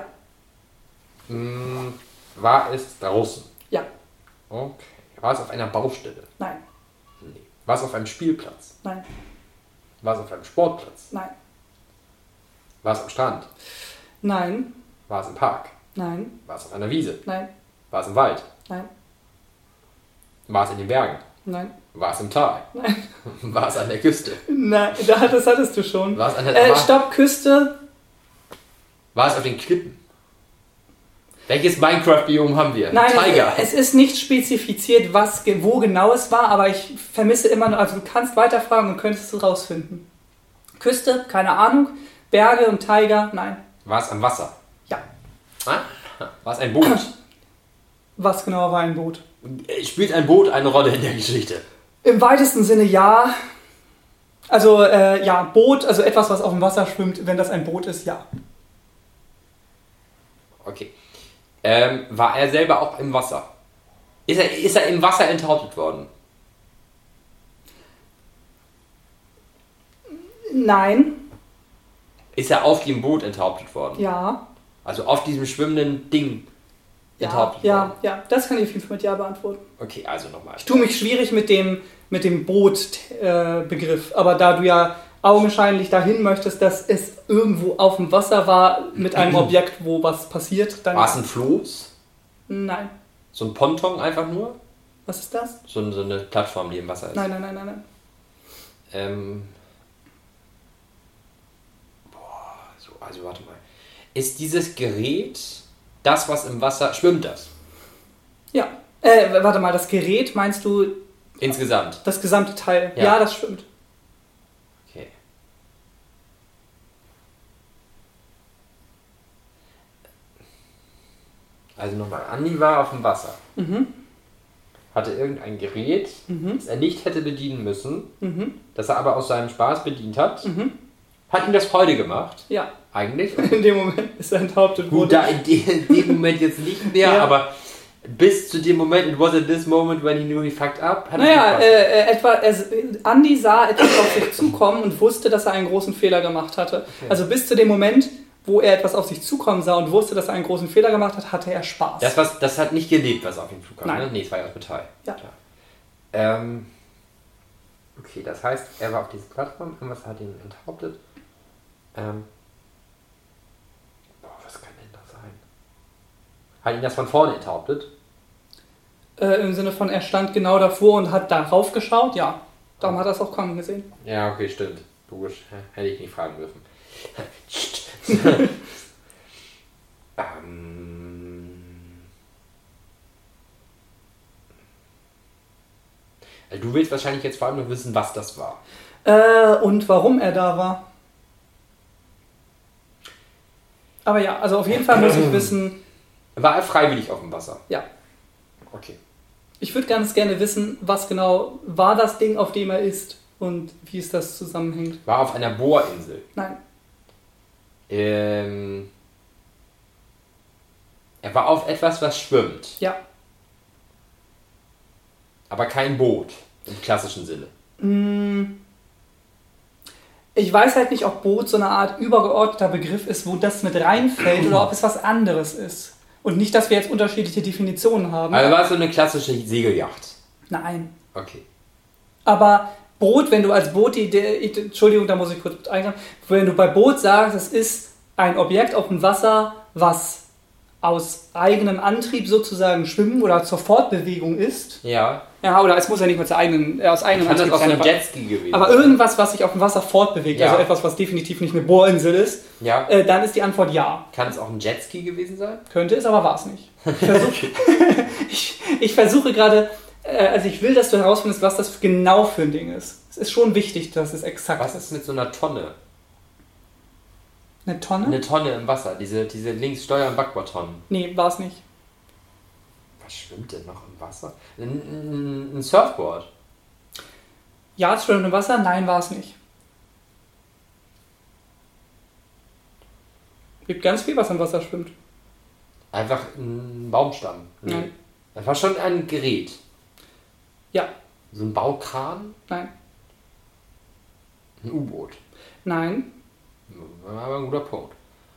War es draußen? Ja. Okay. War es auf einer Baustelle? Nein. Nee. War es auf einem Spielplatz? Nein. War es auf einem Sportplatz? Nein. War es am Strand? Nein. War es im Park? Nein. War es auf einer Wiese? Nein. War es im Wald? Nein. War es in den Bergen? Nein. War es im Tal? Nein. War es an der Küste? Nein, das hattest du schon. War es an der Stopp, Küste. War es auf den Klippen? Welches Minecraft-Biom haben wir? Nein, Tiger. Es ist nicht spezifiziert, wo genau es war, aber ich vermisse immer noch, also du kannst weiterfragen und könntest es rausfinden. Küste, keine Ahnung. Berge und Tiger, nein. War es am Wasser? Ja. War es ein Boot? Was genau war ein Boot? Spielt ein Boot eine Rolle in der Geschichte? Im weitesten Sinne ja. Also ja, Boot, also etwas, was auf dem Wasser schwimmt, wenn das ein Boot ist, ja. Okay. War er selber auch im Wasser? Ist er im Wasser enthauptet worden? Nein. Ist er auf dem Boot enthauptet worden? Ja. Also auf diesem schwimmenden Ding enthauptet worden? Ja, das kann ich auf jeden Fall mit Ja beantworten. Okay, also nochmal. Ich tue mich schwierig mit dem Boot-Begriff, aber da du ja augenscheinlich dahin möchtest, dass es irgendwo auf dem Wasser war mit einem Objekt, wo was passiert, dann... War es ein Floß? Nein. So ein Ponton einfach nur? Was ist das? So eine Plattform, die im Wasser ist? Nein. Also warte mal. Ist dieses Gerät das, was im Wasser... Schwimmt das? Ja. Warte mal, das Gerät meinst du... Insgesamt? Das gesamte Teil. Ja, das schwimmt. Okay. Also nochmal, Andi war auf dem Wasser. Hatte irgendein Gerät, das er nicht hätte bedienen müssen, das er aber aus seinem Spaß bedient hat. Hat ihm das Freude gemacht? Ja. Eigentlich? In dem Moment ist er enthauptet worden. Gut, da in dem Moment jetzt nicht mehr, ja. Aber bis zu dem Moment, it was at this moment when he knew he fucked up. Andi sah etwas auf sich zukommen und wusste, dass er einen großen Fehler gemacht hatte. Okay. Also bis zu dem Moment, wo er etwas auf sich zukommen sah und wusste, dass er einen großen Fehler gemacht hat, hatte er Spaß. Das hat nicht gelebt, was auf ihn zukam. Nein. Ne? Nee, es war ja aus Metall. Ja. Okay, das heißt, er war auf dieser Plattform, irgendwas hat ihn enthauptet. Was kann denn das sein? Hat ihn das von vorne enthauptet? Im Sinne von, er stand genau davor und hat darauf geschaut, ja. Darum hat er es auch kommen gesehen. Ja, okay, stimmt. Logisch. Hätte ich nicht fragen dürfen. Du willst wahrscheinlich jetzt vor allem nur wissen, was das war. Und warum er da war. Aber ja, also auf jeden Fall muss ich wissen... War er freiwillig auf dem Wasser? Ja. Okay. Ich würde ganz gerne wissen, was genau war das Ding, auf dem er ist und wie es das zusammenhängt. War auf einer Bohrinsel? Nein. Er war auf etwas, was schwimmt. Ja. Aber kein Boot im klassischen Sinne. Ich weiß halt nicht, ob Boot so eine Art übergeordneter Begriff ist, wo das mit reinfällt oder ob es was anderes ist. Und nicht, dass wir jetzt unterschiedliche Definitionen haben. Also war es so eine klassische Segelyacht? Nein. Okay. Aber Boot, wenn du als Boot Entschuldigung, da muss ich kurz eingreifen. Wenn du bei Boot sagst, es ist ein Objekt auf dem Wasser, was aus eigenem Antrieb sozusagen schwimmen oder zur Fortbewegung ist. Ja. Ja, oder es muss ja nicht mal aus eigenem Kann Antrieb das auch sein. so ein Jetski gewesen Aber irgendwas, was sich auf dem Wasser fortbewegt, Ja. also etwas, was definitiv nicht eine Bohrinsel ist, Ja. dann ist die Antwort ja. Kann es auch ein Jetski gewesen sein? Könnte es, aber war es nicht. Ich versuche gerade, also ich will, dass du herausfindest, was das genau für ein Ding ist. Es ist schon wichtig, dass es exakt Was ist mit so einer Tonne? Eine Tonne? Eine Tonne im Wasser, diese links Steuer- und Backbordtonnen. Nee, war es nicht. Was schwimmt denn noch im Wasser? Ein Surfboard. Ja, es schwimmt im Wasser, nein, war es nicht. Es gibt ganz viel, was im Wasser schwimmt. Einfach ein Baumstamm. Nein. Das war schon ein Gerät. Ja, So ein Baukran. nein, Ein U-Boot. nein, Aber ein guter Punkt.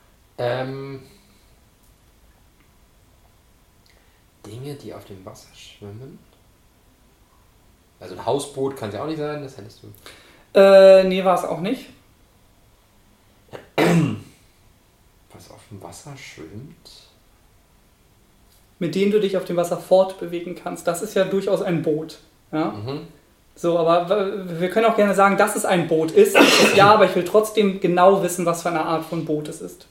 Dinge, die auf dem Wasser schwimmen. Also ein Hausboot kann es ja auch nicht sein, das hättest du. nee, war es auch nicht. Was auf dem Wasser schwimmt? Mit denen du dich auf dem Wasser fortbewegen kannst. Das ist ja durchaus ein Boot. Ja? So, aber wir können auch gerne sagen, dass es ein Boot ist. Ja, aber ich will trotzdem genau wissen, was für eine Art von Boot es ist.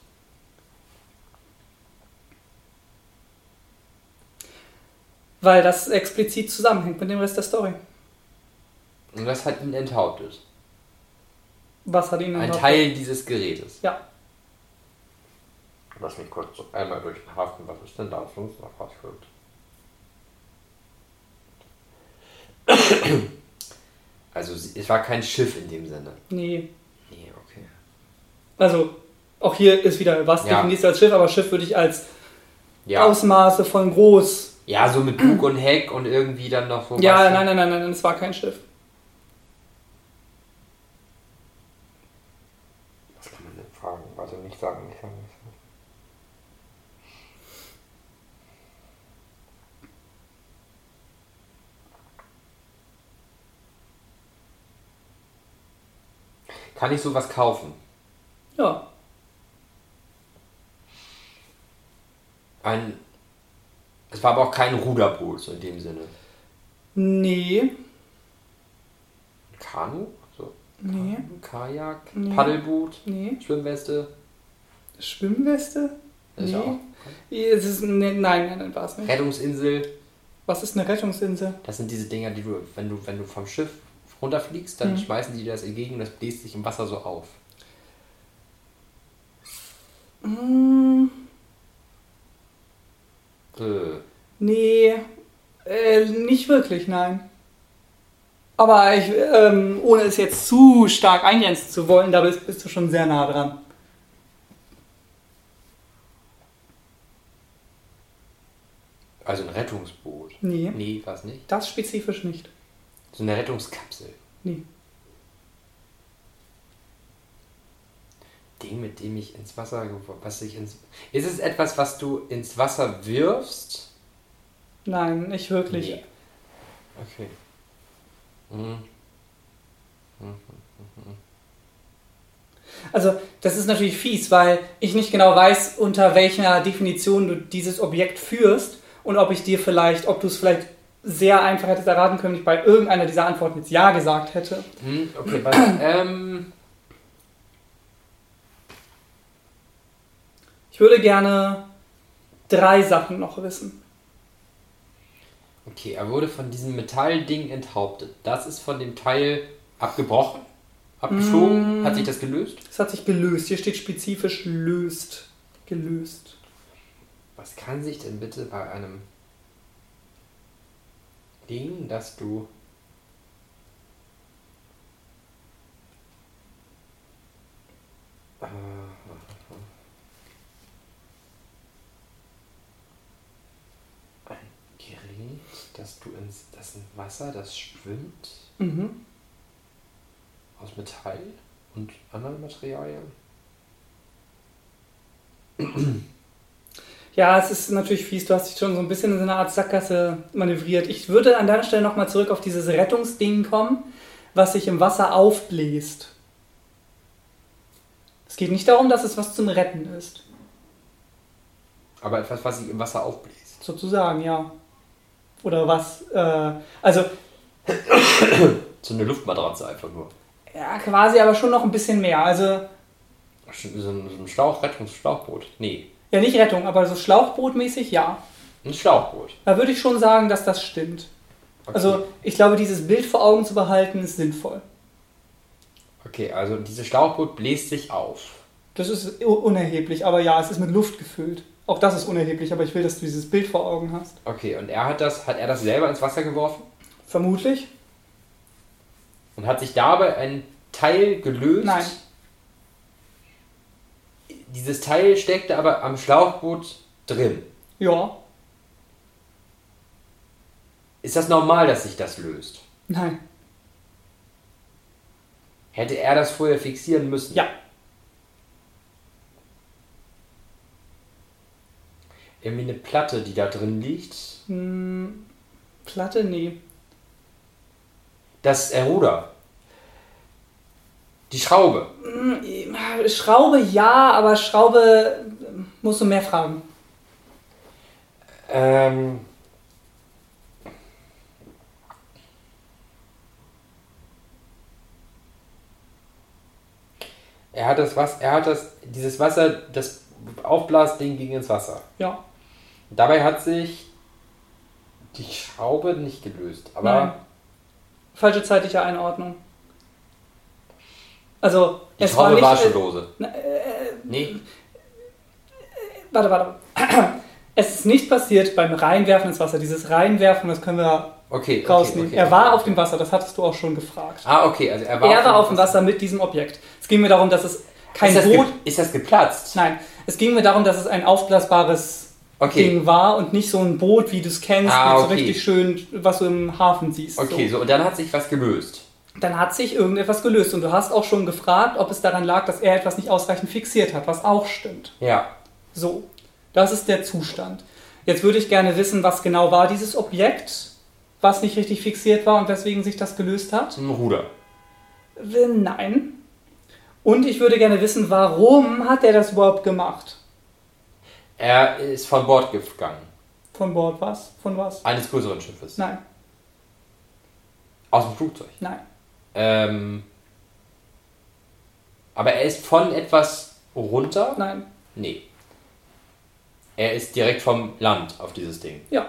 Weil das explizit zusammenhängt mit dem Rest der Story. Und das hat ihn enthauptet. Was hat ihn Ein enthauptet? Teil dieses Gerätes. Ja. Lass mich kurz einmal durch den Hafen. Was ist denn da sonst noch was schwimmt? Also es war kein Schiff in dem Sinne. Nee. Nee, okay. Also, auch hier ist wieder, was Ja. definierst du als Schiff, aber Schiff würde ich als Ja. Ausmaße von groß. Ja, so mit Bug und Heck und irgendwie dann noch so. Ja, was. nein, es war kein Schiff. Was kann man denn fragen? Also nicht sagen, ich kann nicht. Kann ich sowas kaufen? Ja. Es war aber auch kein Ruderboot, so in dem Sinne. Nee. Ein Kanu? So. Nee. Kajak? Nee. Paddelboot? Nee. Schwimmweste? Schwimmweste? Das ist ja auch. Es ist, nee, nein, war es nicht. Rettungsinsel? Was ist eine Rettungsinsel? Das sind diese Dinger, die du, wenn du vom Schiff runterfliegst, dann schmeißen die dir das entgegen und das bläst sich im Wasser so auf. Nee, nicht wirklich, nein. Aber ich, ohne es jetzt zu stark eingrenzen zu wollen, da bist du schon sehr nah dran. Also ein Rettungsboot? Nee. Nee, was nicht? Das spezifisch nicht. So eine Rettungskapsel? Nee. Ding, mit dem ich ins Wasser... Ist es etwas, was du ins Wasser wirfst? Nein, nicht wirklich. Nee. Okay. Also, das ist natürlich fies, weil ich nicht genau weiß, unter welcher Definition du dieses Objekt führst und ob du es vielleicht sehr einfach hättest erraten können, wenn ich bei irgendeiner dieser Antworten jetzt Ja gesagt hätte. Okay, warte. Ich würde gerne 3 Sachen noch wissen. Okay, er wurde von diesem Metallding enthauptet. Das ist von dem Teil abgebrochen, abgeflogen. Hat sich das gelöst? Es hat sich gelöst. Hier steht spezifisch gelöst. Was kann sich denn bitte bei einem Ding, das du... Ein Gerät, das in Wasser, das schwimmt, aus Metall und anderen Materialien. Ja, es ist natürlich fies. Du hast dich schon so ein bisschen in so eine Art Sackgasse manövriert. Ich würde an deiner Stelle nochmal zurück auf dieses Rettungsding kommen, was sich im Wasser aufbläst. Es geht nicht darum, dass es was zum Retten ist. Aber etwas, was sich im Wasser aufbläst. Sozusagen, ja. Oder was, also... So eine Luftmatratze einfach nur. Ja, quasi, aber schon noch ein bisschen mehr. Also... So ein Rettungsschlauchboot? Nee. Ja, nicht Rettung, aber so Schlauchbootmäßig, ja. Ein Schlauchboot. Da würde ich schon sagen, dass das stimmt. Okay. Also, ich glaube, dieses Bild vor Augen zu behalten, ist sinnvoll. Okay, also dieses Schlauchboot bläst sich auf. Das ist unerheblich, aber ja, es ist mit Luft gefüllt. Auch das ist unerheblich, aber ich will, dass du dieses Bild vor Augen hast. Okay, und hat er das selber ins Wasser geworfen? Vermutlich. Und hat sich dabei ein Teil gelöst? Nein. Dieses Teil steckte aber am Schlauchboot drin. Ja. Ist das normal, dass sich das löst? Nein. Hätte er das vorher fixieren müssen? Ja. Irgendwie eine Platte, die da drin liegt? Platte? Nee. Das Ruder. Die Schraube. Schraube ja, aber Schraube musst du mehr fragen. Dieses Wasser, das Aufblasding ging ins Wasser. Ja. Dabei hat sich die Schraube nicht gelöst, aber... Nein. Falsche zeitliche Einordnung. Also, die Schraube war schon lose. Nee. Warte. Es ist nicht passiert beim Reinwerfen ins Wasser. Dieses Reinwerfen, das können wir rausnehmen. Er war auf dem Wasser, das hattest du auch schon gefragt. Ah, okay. Also er war auf dem Wasser mit diesem Objekt. Es ging mir darum, dass es kein Boot... Ist das geplatzt? Nein. Es ging mir darum, dass es ein aufblasbares Ding war und nicht so ein Boot, wie du es kennst, mit so richtig schön, was du im Hafen siehst. Okay, so und dann hat sich was gelöst. Dann hat sich irgendetwas gelöst und du hast auch schon gefragt, ob es daran lag, dass er etwas nicht ausreichend fixiert hat, was auch stimmt. Ja. So, das ist der Zustand. Jetzt würde ich gerne wissen, was genau war dieses Objekt, was nicht richtig fixiert war und weswegen sich das gelöst hat. Ein Ruder. Nein. Und ich würde gerne wissen, warum hat er das überhaupt gemacht? Er ist von Bord gegangen. Von Bord was? Von was? Eines größeren Schiffes. Nein. Aus dem Flugzeug? Nein. Aber er ist von etwas runter? Nein. Nee. Er ist direkt vom Land auf dieses Ding? Ja.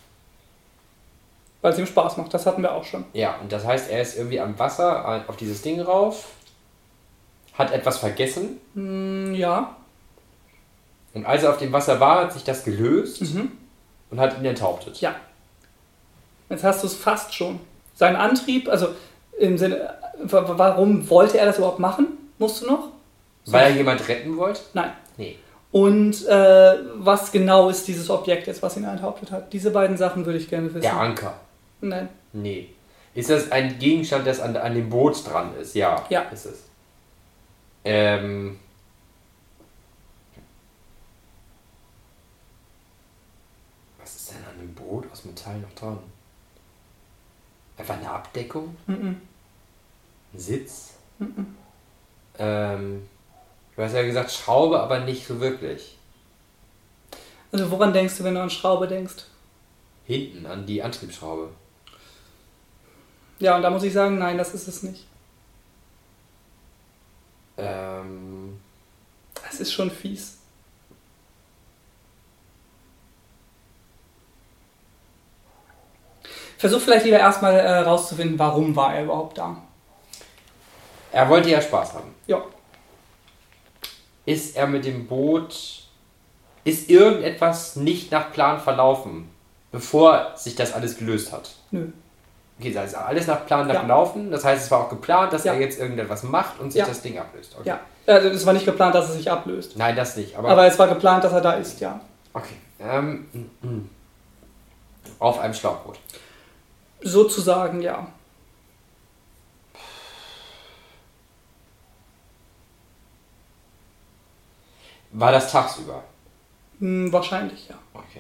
Weil es ihm Spaß macht, das hatten wir auch schon. Ja, und das heißt, er ist irgendwie am Wasser auf dieses Ding rauf, hat etwas vergessen. Ja. Und als er auf dem Wasser war, hat sich das gelöst und hat ihn enthauptet. Ja. Jetzt hast du es fast schon. Sein Antrieb, also im Sinne, warum wollte er das überhaupt machen? Musst du noch? Weil er jemand retten wollte? Nein. Nee. Und was genau ist dieses Objekt jetzt, was ihn enthauptet hat? Diese beiden Sachen würde ich gerne wissen. Der Anker. Nein. Nee. Ist das ein Gegenstand, das an dem Boot dran ist? Ja. Ja. Ist es. Was ist denn an dem Boot aus Metall noch dran? Einfach eine Abdeckung? Ein Sitz? Du hast ja gesagt Schraube, aber nicht so wirklich. Also woran denkst du, wenn du an Schraube denkst? Hinten, an die Antriebsschraube. Ja, und da muss ich sagen, nein, das ist es nicht. Das ist schon fies. Versuch vielleicht lieber erstmal rauszufinden, warum war er überhaupt da. Er wollte ja Spaß haben. Ja. Ist er mit dem Boot... Ist irgendetwas nicht nach Plan verlaufen, bevor sich das alles gelöst hat? Nö. Okay, das ist alles nach Plan gelaufen. Das heißt, es war auch geplant, dass er jetzt irgendetwas macht und sich Ja. das Ding ablöst. Okay. Ja. Also es war nicht geplant, dass er sich ablöst. Nein, das nicht. Aber es war geplant, dass er da ist, ja. Okay. Auf einem Schlauchboot. Sozusagen, ja. War das tagsüber? Wahrscheinlich, ja. Okay.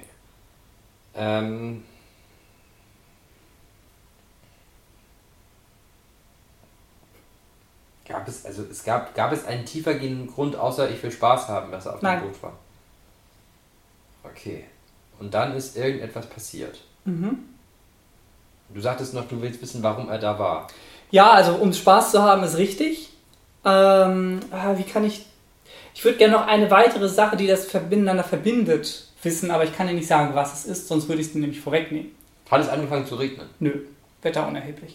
Gab es einen tiefergehenden Grund, außer ich will Spaß haben, dass er auf dem Boot war? Okay. Und dann ist irgendetwas passiert. Du sagtest noch, du willst wissen, warum er da war. Ja, also um Spaß zu haben, ist richtig. Wie kann ich... Ich würde gerne noch eine weitere Sache, die das miteinander verbindet, wissen, aber ich kann dir nicht sagen, was es ist, sonst würde ich es dir nämlich vorwegnehmen. Hat es angefangen zu regnen? Nö, Wetter unerheblich.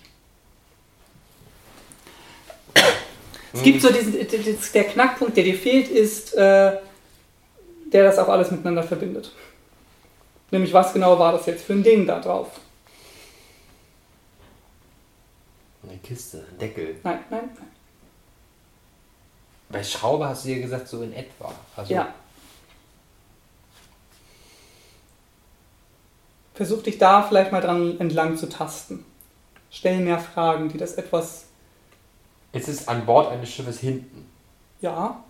Es gibt so der Knackpunkt, der dir fehlt, ist, der das auch alles miteinander verbindet. Nämlich, was genau war das jetzt für ein Ding da drauf? Eine Kiste, ein Deckel. Nein. Bei Schraube hast du ja gesagt, so in etwa. Also Ja. Versuch dich da vielleicht mal dran entlang zu tasten. Stell mehr Fragen, die das etwas... Ist es an Bord eines Schiffes hinten? Ja.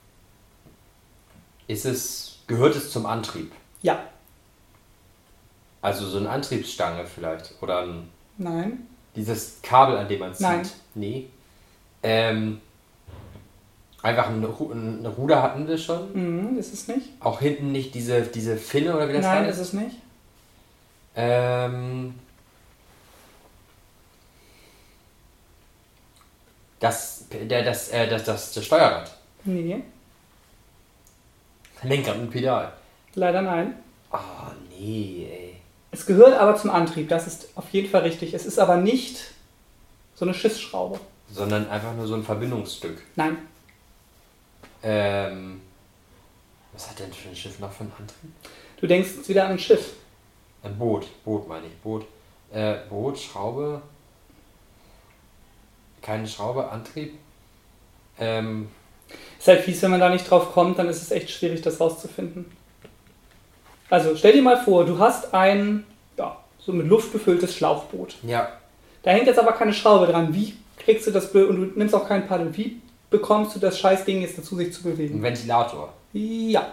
Gehört es zum Antrieb? Ja. Also so eine Antriebsstange vielleicht? Oder Nein. dieses Kabel, an dem man zieht? Nein. Nee. Einfach ein Ruder hatten wir schon. Ist es nicht? Auch hinten nicht diese Finne oder wie das heißt? Nein, ist es nicht. Das Steuerrad. Nee, Lenkrad und Pedal. leider nein. Ah, nee, ey. Es gehört aber zum Antrieb, das ist auf jeden Fall richtig. Es ist aber nicht so eine Schiffsschraube. Sondern einfach nur so ein Verbindungsstück. Nein. Was hat denn für ein Schiff noch für einen Antrieb? Du denkst jetzt wieder an ein Schiff. Ein Boot meine ich. Boot, Schraube. Keine Schraube, Antrieb. Ist halt fies, wenn man da nicht drauf kommt, dann ist es echt schwierig, das rauszufinden. Also stell dir mal vor, du hast ein, so mit Luft gefülltes Schlauchboot. Ja. Da hängt jetzt aber keine Schraube dran. Wie kriegst du das Bild und du nimmst auch kein Paddel? Wie bekommst du das Scheißding jetzt dazu, sich zu bewegen? Ein Ventilator. Ja.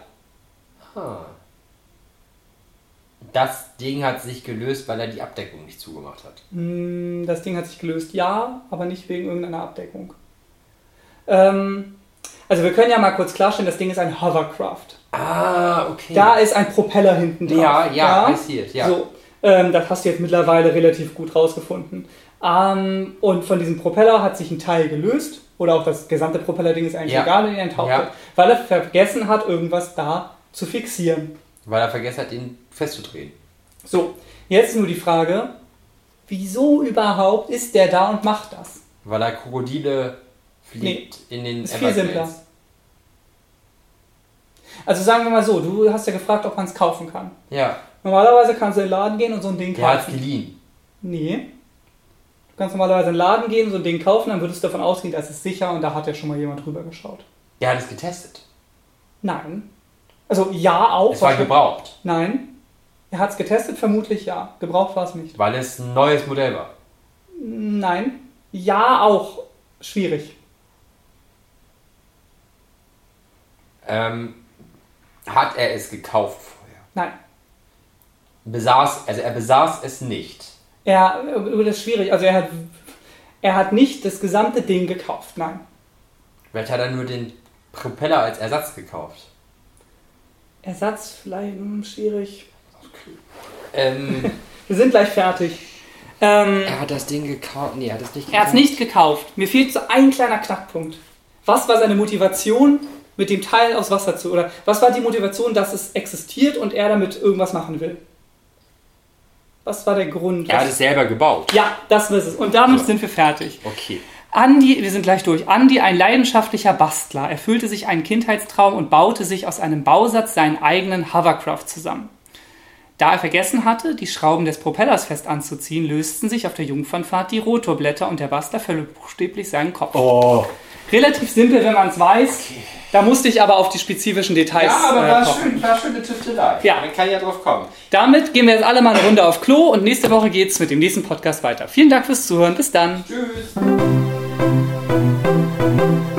Das Ding hat sich gelöst, weil er die Abdeckung nicht zugemacht hat. Das Ding hat sich gelöst, ja, aber nicht wegen irgendeiner Abdeckung. Also wir können ja mal kurz klarstellen, das Ding ist ein Hovercraft. Ah, okay. Da ist ein Propeller hinten drauf. Ja, I see it, ja. So, das hast du jetzt mittlerweile relativ gut rausgefunden. Und von diesem Propeller hat sich ein Teil gelöst, oder auch das gesamte Propellerding ist eigentlich egal, wenn er enttaucht wird, weil er vergessen hat, irgendwas da zu fixieren. Weil er vergessen hat, ihn festzudrehen. So, jetzt nur die Frage, wieso überhaupt ist der da und macht das? Weil er Krokodile fliegt in den ist viel simpler. Also sagen wir mal so, du hast ja gefragt, ob man es kaufen kann. Ja. Normalerweise kannst du in den Laden gehen und so ein Ding kaufen. Der hat es geliehen. Nee. Du kannst normalerweise in den Laden gehen, so ein Ding kaufen, dann würdest du davon ausgehen, das ist sicher und da hat ja schon mal jemand drüber geschaut. Der hat es getestet. Nein. Also ja, auch. Es war gebraucht. Nein. Er hat es getestet, vermutlich ja. Gebraucht war es nicht. Weil es ein neues Modell war. Nein. Ja, auch. Schwierig. Hat er es gekauft vorher? Nein. Er besaß es nicht. Das ist schwierig. Also er hat nicht das gesamte Ding gekauft. Nein. Vielleicht hat er nur den Propeller als Ersatz gekauft. Ersatz vielleicht schwierig. Wir sind gleich fertig. Er hat das Ding gekauft. Nee, er hat es nicht gekauft. Er hat es nicht gekauft. Mir fehlt so ein kleiner Knackpunkt. Was war seine Motivation, mit dem Teil aufs Wasser zu... Oder was war die Motivation, dass es existiert und er damit irgendwas machen will? Was war der Grund? Er hat es selber gebaut. Ja, das ist es. Und damit sind wir fertig. Okay. Andi, wir sind gleich durch. Andi, ein leidenschaftlicher Bastler, erfüllte sich einen Kindheitstraum und baute sich aus einem Bausatz seinen eigenen Hovercraft zusammen. Da er vergessen hatte, die Schrauben des Propellers fest anzuziehen, lösten sich auf der Jungfernfahrt die Rotorblätter und der Bastler verlor buchstäblich seinen Kopf. Oh. Relativ simpel, wenn man es weiß. Okay. Da musste ich aber auf die spezifischen Details Ja, aber war schön eine Tüftelei. Ja. Man kann ja drauf kommen. Damit gehen wir jetzt alle mal eine Runde auf Klo und nächste Woche geht's mit dem nächsten Podcast weiter. Vielen Dank fürs Zuhören. Bis dann. Tschüss.